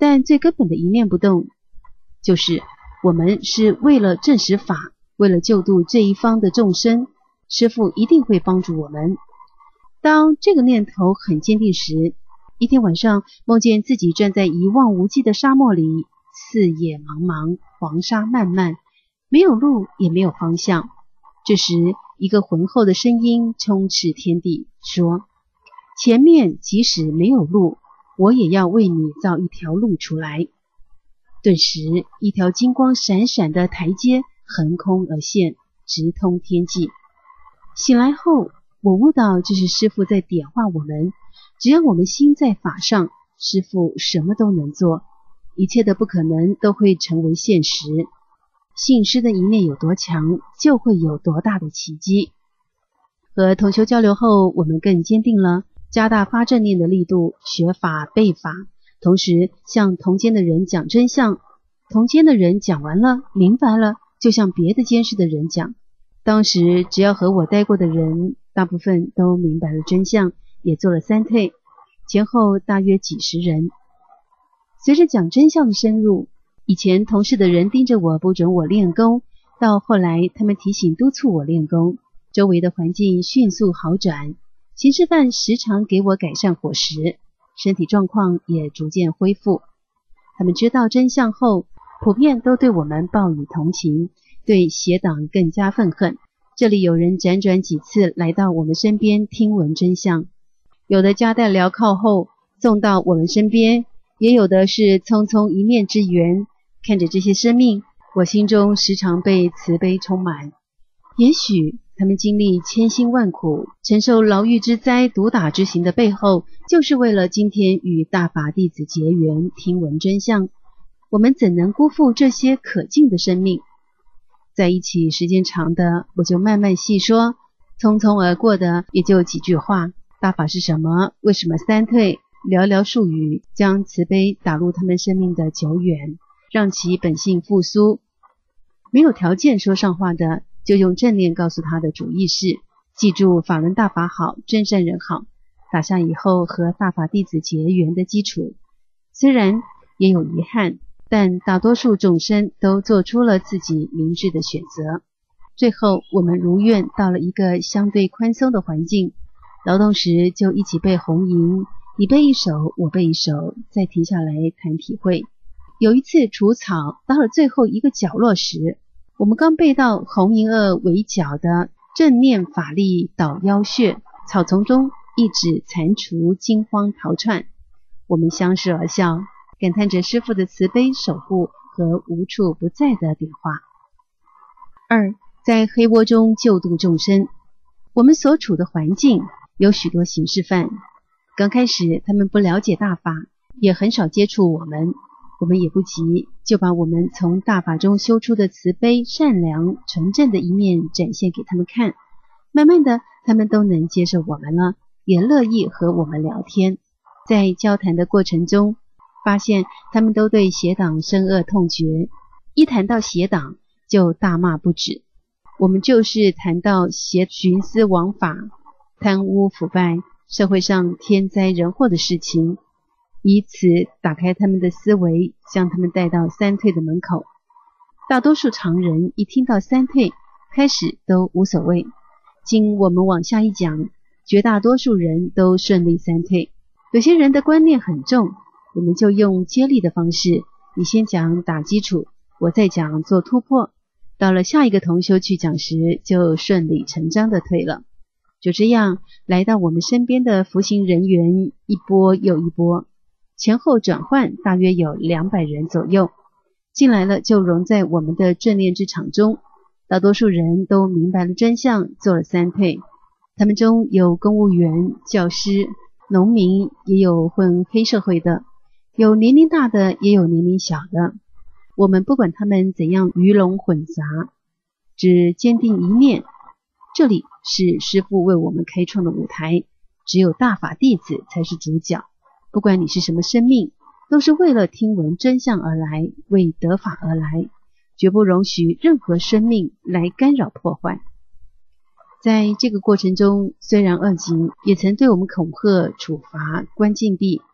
但最根本的一念不动，就是我们是为了证实法，为了救度这一方的众生，师父一定会帮助我们。当这个念头很坚定时，一天晚上梦见自己站在一望无际的沙漠里，四野茫茫，黄沙漫漫，没有路也没有方向。这时一个浑厚的声音充斥天地，说：前面即使没有路，我也要为你造一条路出来。顿时一条金光闪闪的台阶横空而现，直通天际。醒来后，我悟到这是师父在点化我们，只要我们心在法上，师父什么都能做，一切的不可能都会成为现实。信师的一念有多强，就会有多大的奇迹。和同修交流后，我们更坚定了加大发正念的力度，学法背法，同时向同监的人讲真相。同监的人讲完了，明白了，就向别的监视的人讲。当时只要和我待过的人，大部分都明白了真相，也做了三退，前后大约几十人。随着讲真相的深入，以前同事的人盯着我不准我练功，到后来他们提醒督促我练功，周围的环境迅速好转，秦师范时常给我改善伙食，身体状况也逐渐恢复。他们知道真相后，普遍都对我们报以同情，对邪党更加愤恨。这里有人辗转几次来到我们身边听闻真相，有的夹带镣铐后送到我们身边，也有的是匆匆一面之缘。看着这些生命，我心中时常被慈悲充满。也许他们经历千辛万苦，承受牢狱之灾、毒打之刑的背后，就是为了今天与大法弟子结缘，听闻真相。我们怎能辜负这些可敬的生命？在一起时间长的，我就慢慢细说，匆匆而过的也就几句话。大法是什么？为什么三退？寥寥数语，将慈悲打入他们生命的久远，让其本性复苏。没有条件说上话的，就用正念告诉他的主意是：记住法轮大法好，真善人好，打下以后和大法弟子结缘的基础。虽然也有遗憾，但大多数众生都做出了自己明智的选择。最后我们如愿到了一个相对宽松的环境，劳动时就一起背红银，你背一首，我背一首，再停下来谈体会。有一次除草，到了最后一个角落时，我们刚背到红银二围角的正念法力导腰穴，草丛中一指蟾蜍惊慌逃窜，我们相视而笑，感叹着师父的慈悲守护和无处不在的点化。二，在黑窝中救度众生。我们所处的环境有许多行事犯，刚开始他们不了解大法，也很少接触我们，我们也不急，就把我们从大法中修出的慈悲、善良、纯正的一面展现给他们看。慢慢的，他们都能接受我们了，也乐意和我们聊天。在交谈的过程中，发现他们都对邪党深恶痛绝，一谈到邪党就大骂不止。我们就是谈到邪徇私枉法、贪污腐败、社会上天灾人祸的事情，以此打开他们的思维，将他们带到三退的门口。大多数常人一听到三退，开始都无所谓，经我们往下一讲，绝大多数人都顺利三退。有些人的观念很重，我们就用接力的方式，你先讲打基础，我再讲做突破，到了下一个同修去讲时，就顺理成章的退了。就这样来到我们身边的服刑人员一波又一波，前后转换大约有两百人左右，进来了就融在我们的正念之场中。大多数人都明白了真相，做了三退。他们中有公务员、教师、农民，也有混黑社会的，有年龄大的，也有年龄小的。我们不管他们怎样鱼龙混杂，只坚定一念，这里是师父为我们开创的舞台，只有大法弟子才是主角。不管你是什么生命，都是为了听闻真相而来，为得法而来，绝不容许任何生命来干扰破坏。在这个过程中，虽然恶警也曾对我们恐吓、处罚、关禁闭，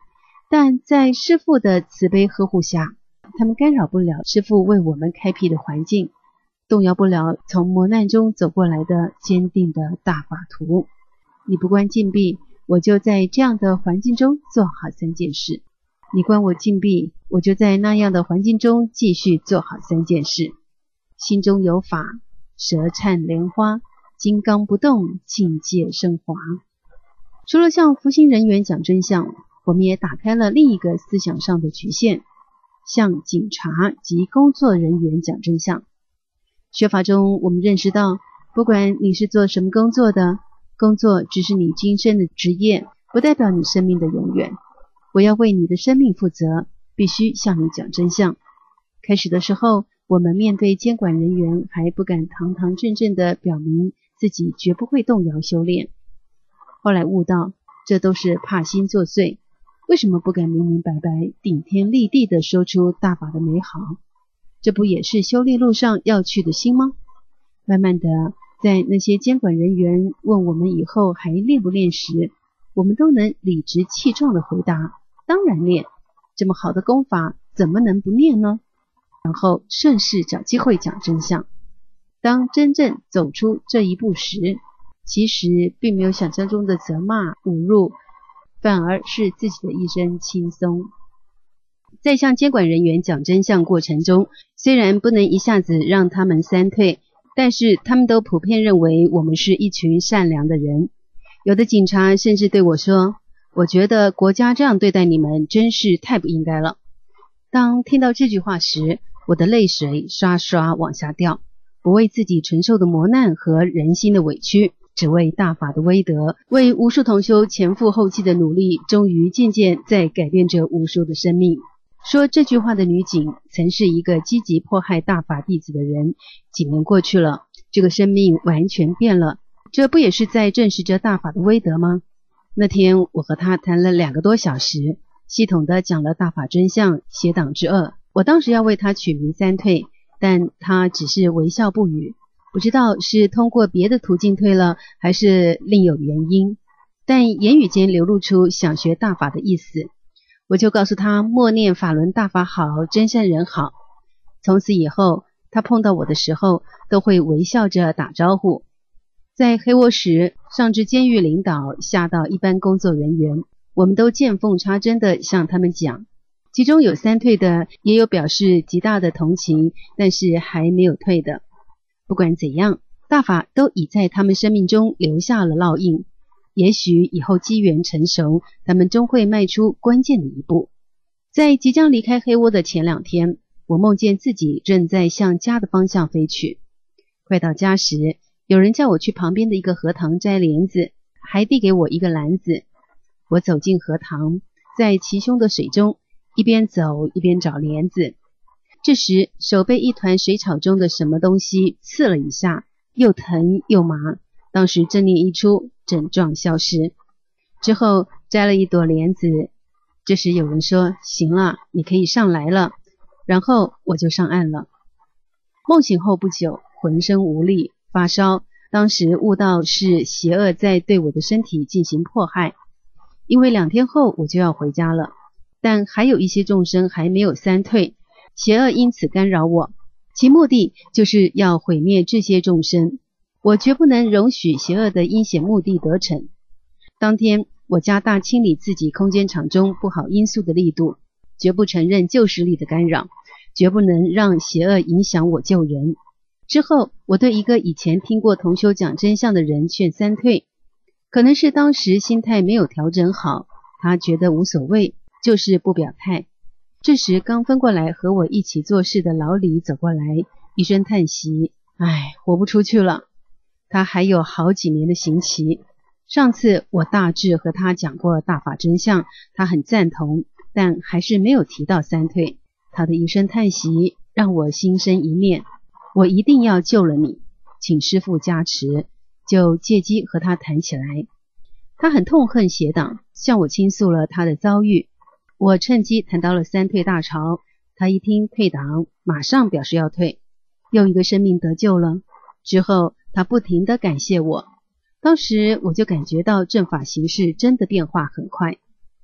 但在师父的慈悲呵护下，他们干扰不了师父为我们开辟的环境，动摇不了从磨难中走过来的坚定的大法图。你不关禁闭，我就在这样的环境中做好三件事；你关我禁闭，我就在那样的环境中继续做好三件事。心中有法，舌灿莲花，金刚不动，境界升华。除了向服刑人员讲真相，我们也打开了另一个思想上的局限，向警察及工作人员讲真相。学法中，我们认识到，不管你是做什么工作的，工作只是你今生的职业，不代表你生命的永远。我要为你的生命负责，必须向你讲真相。开始的时候，我们面对监管人员还不敢堂堂正正地表明自己绝不会动摇修炼。后来悟到，这都是怕心作祟，为什么不敢明明白白、顶天立地地说出大法的美好？这不也是修炼路上要去的心吗？慢慢的，在那些监管人员问我们以后还练不练时，我们都能理直气壮地回答：当然练，这么好的功法怎么能不练呢？然后顺势找机会讲真相。当真正走出这一步时，其实并没有想象中的责骂、侮辱，反而是自己的一身轻松。在向监管人员讲真相过程中，虽然不能一下子让他们三退，但是他们都普遍认为我们是一群善良的人。有的警察甚至对我说：我觉得国家这样对待你们真是太不应该了。当听到这句话时，我的泪水刷刷往下掉。不为自己承受的磨难和人心的委屈，只为大法的威德，为无数同修前赴后继的努力，终于渐渐在改变着无数的生命。说这句话的女警曾是一个积极迫害大法弟子的人，几年过去了，这个生命完全变了，这不也是在证实着大法的威德吗？那天我和她谈了两个多小时，系统的讲了大法真相、邪党之恶。我当时要为她取名三退，但她只是微笑不语，不知道是通过别的途径退了，还是另有原因，但言语间流露出想学大法的意思。我就告诉她默念法轮大法好，真善人好。从此以后，她碰到我的时候都会微笑着打招呼。在黑窝时，上至监狱领导，下到一般工作人员，我们都见缝插针地向他们讲。其中有三退的，也有表示极大的同情，但是还没有退的。不管怎样，大法都已在他们生命中留下了烙印。也许以后机缘成熟，他们终会迈出关键的一步。在即将离开黑窝的前两天，我梦见自己正在向家的方向飞去。快到家时，有人叫我去旁边的一个荷塘摘莲子，还递给我一个篮子。我走进荷塘，在齐胸的水中一边走一边找莲子。这时手被一团水草中的什么东西刺了一下，又疼又麻，当时正念一出，症状消失。之后摘了一朵莲子，这时有人说：行了，你可以上来了。然后我就上岸了。梦醒后不久，浑身无力，发烧，当时悟到是邪恶在对我的身体进行迫害。因为两天后我就要回家了，但还有一些众生还没有三退，邪恶因此干扰我，其目的就是要毁灭这些众生。我绝不能容许邪恶的阴险目的得逞。当天我加大清理自己空间场中不好因素的力度，绝不承认旧势力的干扰，绝不能让邪恶影响我救人。之后我对一个以前听过同修讲真相的人劝三退，可能是当时心态没有调整好，他觉得无所谓，就是不表态。这时刚分过来和我一起做事的老李走过来，一声叹息：唉，活不出去了。他还有好几年的刑期。上次我大致和他讲过大法真相，他很赞同，但还是没有提到三退。他的一声叹息让我心生一念，我一定要救了你，请师父加持，就借机和他谈起来。他很痛恨邪党，向我倾诉了他的遭遇。我趁机谈到了三退大潮，他一听退党，马上表示要退。又一个生命得救了。之后他不停地感谢我，当时我就感觉到正法形势真的变化很快。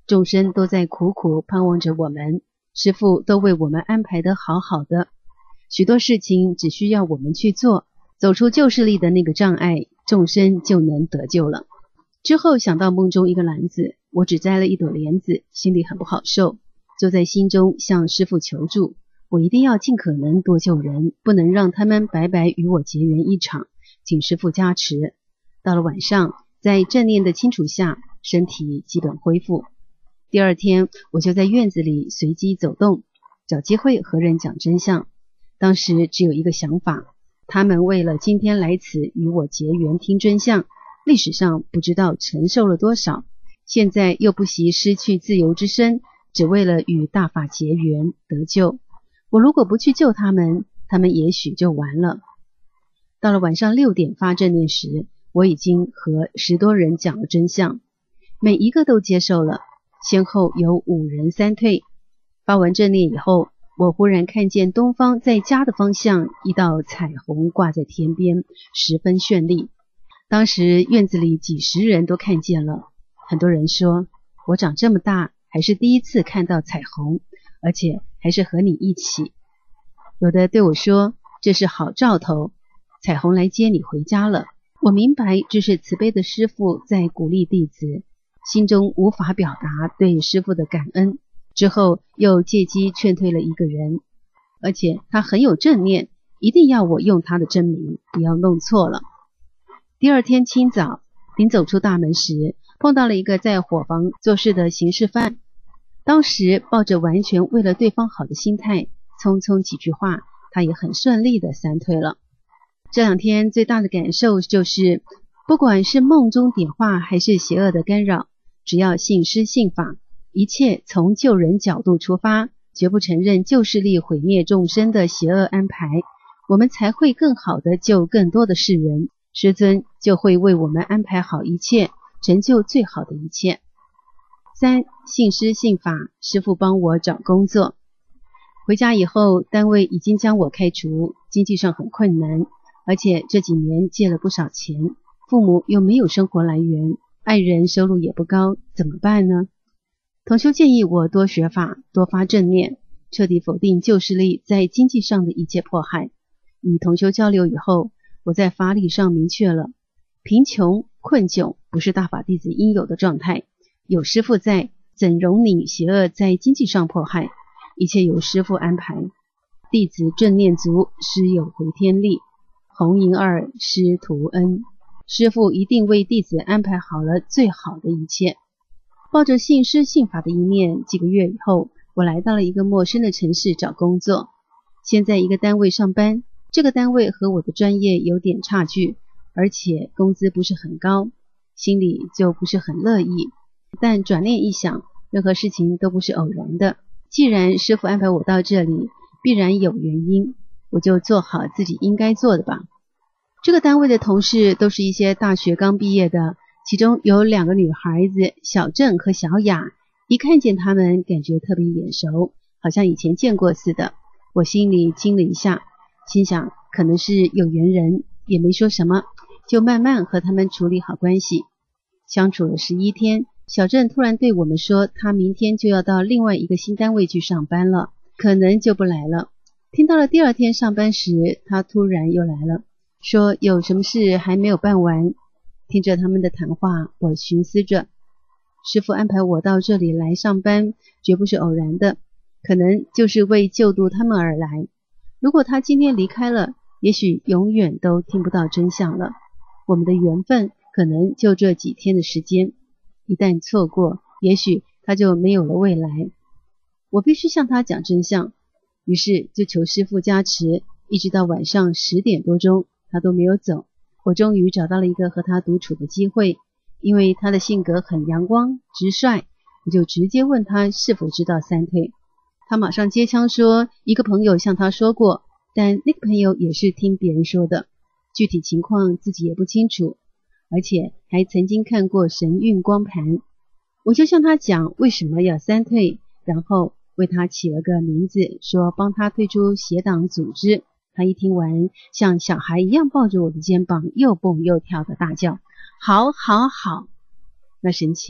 众生都在苦苦盼望着我们，师父都为我们安排得好好的，许多事情只需要我们去做，走出旧势力的那个障碍，众生就能得救了。之后想到梦中一个篮子，我只摘了一朵莲子，心里很不好受，就在心中向师父求助，我一定要尽可能多救人，不能让他们白白与我结缘一场，请师父加持。到了晚上，在正念的清除下，身体基本恢复。第二天，我就在院子里随机走动，找机会和人讲真相。当时只有一个想法，他们为了今天来此与我结缘听真相，历史上不知道承受了多少，现在又不惜失去自由之身，只为了与大法结缘得救。我如果不去救他们，他们也许就完了。到了晚上六点发正念时，我已经和十多人讲了真相，每一个都接受了，先后有五人三退。发完正念以后，我忽然看见东方在家的方向一道彩虹挂在天边，十分绚丽。当时院子里几十人都看见了，很多人说我长这么大还是第一次看到彩虹，而且还是和你一起。有的对我说这是好兆头，彩虹来接你回家了。我明白这是慈悲的师父在鼓励弟子，心中无法表达对师父的感恩。之后又借机劝退了一个人，而且他很有正念，一定要我用他的真名，不要弄错了。第二天清早，临走出大门时，碰到了一个在伙房做事的刑事犯。当时抱着完全为了对方好的心态，匆匆几句话，他也很顺利的三退了。这两天最大的感受就是，不管是梦中点化还是邪恶的干扰，只要信师信法，一切从救人角度出发，绝不承认旧势力毁灭众生的邪恶安排，我们才会更好的救更多的世人，师尊就会为我们安排好一切，成就最好的一切。三、信师信法，师父帮我找工作。回家以后，单位已经将我开除，经济上很困难，而且这几年借了不少钱，父母又没有生活来源，爱人收入也不高，怎么办呢？同修建议我多学法，多发正念，彻底否定旧势力在经济上的一切迫害。与同修交流以后，我在法理上明确了，贫穷困窘不是大法弟子应有的状态，有师父在，怎容你邪恶在经济上迫害？一切由师父安排，弟子正念足，师有回天力，红银二，师徒恩，师父一定为弟子安排好了最好的一切。抱着信师信法的一念，几个月以后，我来到了一个陌生的城市找工作。先在一个单位上班，这个单位和我的专业有点差距，而且工资不是很高，心里就不是很乐意。但转念一想，任何事情都不是偶然的，既然师父安排我到这里，必然有原因，我就做好自己应该做的吧。这个单位的同事都是一些大学刚毕业的，其中有两个女孩子，小郑和小雅，一看见她们感觉特别眼熟，好像以前见过似的。我心里惊了一下，心想可能是有缘人，也没说什么，就慢慢和她们处理好关系。相处了十一天，小郑突然对我们说，她明天就要到另外一个新单位去上班了，可能就不来了。听到了第二天上班时，她突然又来了，说有什么事还没有办完。听着他们的谈话，我寻思着，师父安排我到这里来上班，绝不是偶然的，可能就是为救度他们而来。如果他今天离开了，也许永远都听不到真相了。我们的缘分可能就这几天的时间，一旦错过，也许他就没有了未来。我必须向他讲真相，于是就求师父加持，一直到晚上十点多钟，他都没有走。我终于找到了一个和他独处的机会，因为他的性格很阳光直率，我就直接问他是否知道三退。他马上接枪说，一个朋友向他说过，但那个朋友也是听别人说的，具体情况自己也不清楚，而且还曾经看过神韵光盘。我就向他讲为什么要三退，然后为他起了个名字，说帮他退出邪党组织。他一听完，像小孩一样抱着我的肩膀，又蹦又跳的大叫，好好好，那神情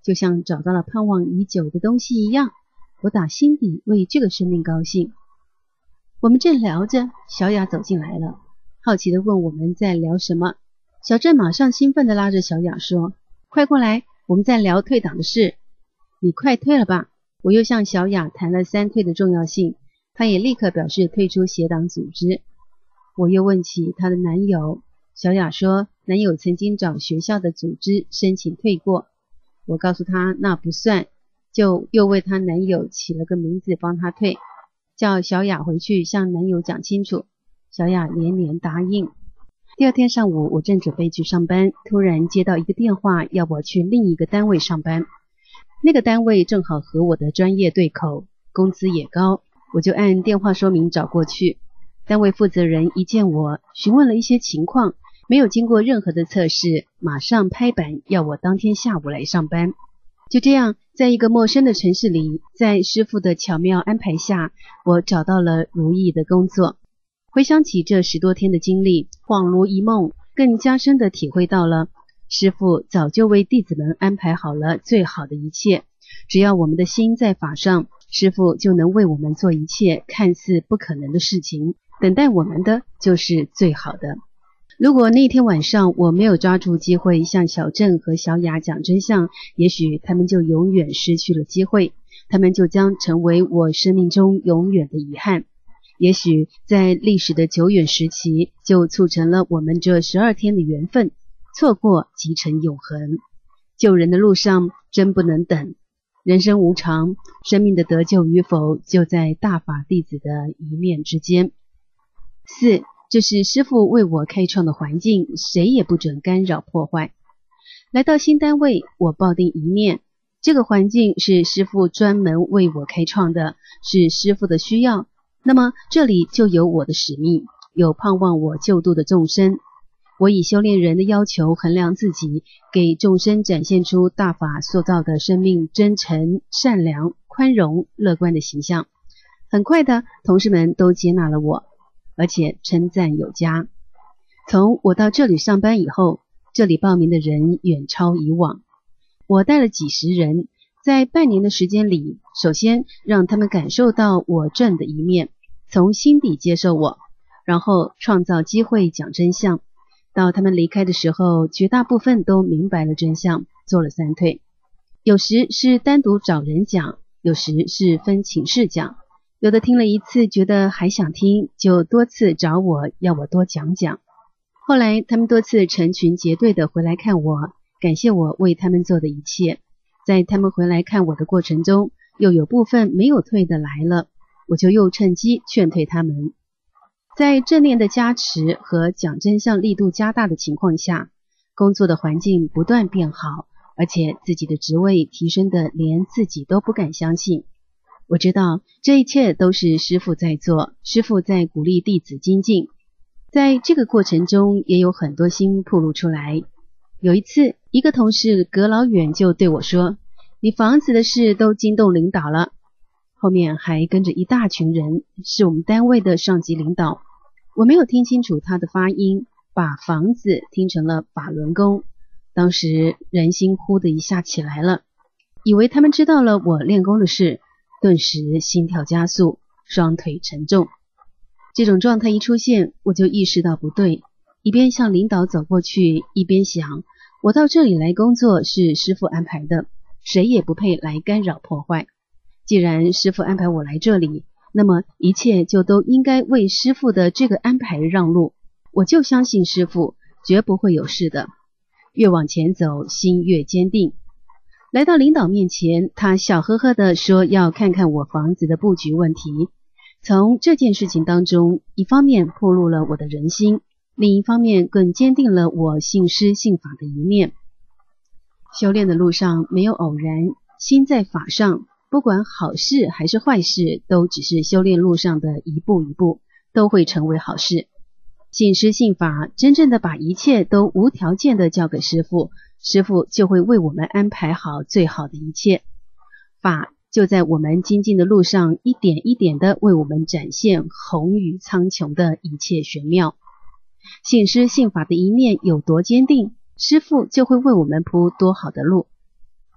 就像找到了盼望已久的东西一样，我打心底为这个生命高兴。我们正聊着，小雅走进来了，好奇地问我们在聊什么。小郑马上兴奋地拉着小雅说：快过来，我们在聊退党的事。你快退了吧。我又向小雅谈了三退的重要性，她也立刻表示退出协党组织。我又问起她的男友，小雅说男友曾经找学校的组织申请退过。我告诉她那不算，就又为她男友起了个名字帮她退，叫小雅回去向男友讲清楚。小雅连连答应。第二天上午，我正准备去上班，突然接到一个电话，要我去另一个单位上班。那个单位正好和我的专业对口，工资也高，我就按电话说明找过去。单位负责人一见我，询问了一些情况，没有经过任何的测试，马上拍板要我当天下午来上班。就这样，在一个陌生的城市里，在师父的巧妙安排下，我找到了如意的工作。回想起这十多天的经历，恍如一梦，更加深地体会到了师父早就为弟子们安排好了最好的一切，只要我们的心在法上，师父就能为我们做一切看似不可能的事情，等待我们的就是最好的。如果那天晚上我没有抓住机会向小郑和小雅讲真相，也许他们就永远失去了机会，他们就将成为我生命中永远的遗憾。也许在历史的久远时期，就促成了我们这十二天的缘分，错过即成永恒。救人的路上真不能等，人生无常，生命的得救与否就在大法弟子的一念之间。四，这是师父为我开创的环境，谁也不准干扰破坏。来到新单位，我抱定一念，这个环境是师父专门为我开创的，是师父的需要，那么这里就有我的使命，有盼望我救度的众生。我以修炼人的要求衡量自己，给众生展现出大法塑造的生命真诚、善良、宽容、乐观的形象。很快的，同事们都接纳了我，而且称赞有加。从我到这里上班以后，这里报名的人远超以往。我带了几十人，在半年的时间里，首先让他们感受到我正的一面，从心底接受我，然后创造机会讲真相。到他们离开的时候，绝大部分都明白了真相，做了三退。有时是单独找人讲，有时是分寝室讲，有的听了一次觉得还想听，就多次找我要我多讲讲。后来他们多次成群结队的回来看我，感谢我为他们做的一切。在他们回来看我的过程中，又有部分没有退的来了，我就又趁机劝退他们。在正念的加持和讲真相力度加大的情况下，工作的环境不断变好，而且自己的职位提升的连自己都不敢相信。我知道这一切都是师父在做，师父在鼓励弟子精进。在这个过程中也有很多心暴露出来。有一次，一个同事隔老远就对我说，你房子的事都惊动领导了。后面还跟着一大群人，是我们单位的上级领导。我没有听清楚他的发音，把房子听成了法轮功。当时人心忽的一下起来了，以为他们知道了我练功的事，顿时心跳加速，双腿沉重。这种状态一出现，我就意识到不对，一边向领导走过去，一边想，我到这里来工作是师父安排的，谁也不配来干扰破坏。既然师父安排我来这里，那么一切就都应该为师父的这个安排让路。我就相信师父，绝不会有事的。越往前走，心越坚定。来到领导面前，他笑呵呵地说要看看我房子的布局问题。从这件事情当中，一方面暴露了我的人心，另一方面更坚定了我信师信法的一面。修炼的路上没有偶然，心在法上，不管好事还是坏事，都只是修炼路上的一步一步，都会成为好事。信师信法，真正的把一切都无条件的交给师父，师父就会为我们安排好最好的一切。法就在我们精进的路上，一点一点的为我们展现宏宇苍穹的一切玄妙。信师信法的一念有多坚定，师父就会为我们铺多好的路。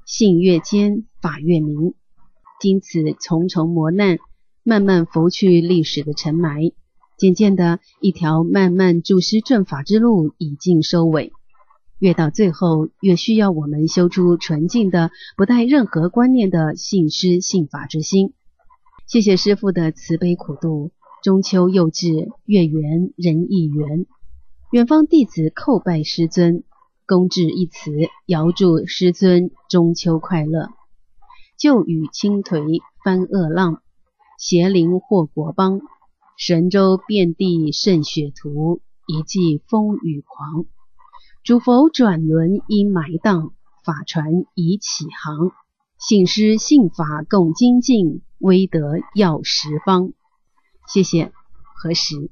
信越坚，法越明。经此重重磨难，慢慢拂去历史的尘霾，渐渐的，一条慢慢注师正法之路已近收尾。越到最后，越需要我们修出纯净的、不带任何观念的信师信法之心。谢谢师父的慈悲苦度，中秋又至，月圆人亦圆。远方弟子叩拜师尊，恭致一词，遥祝师尊中秋快乐。旧雨倾颓翻恶浪，邪灵祸国邦。神州遍地渗血图，一骑风雨狂。主佛转轮因埋荡，法传已起航。信师信法共精进，威德耀十方。谢谢，何时。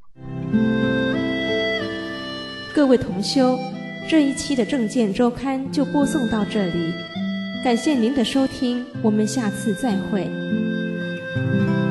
各位同修，这一期的正见周刊就播送到这里，感谢您的收听，我们下次再会。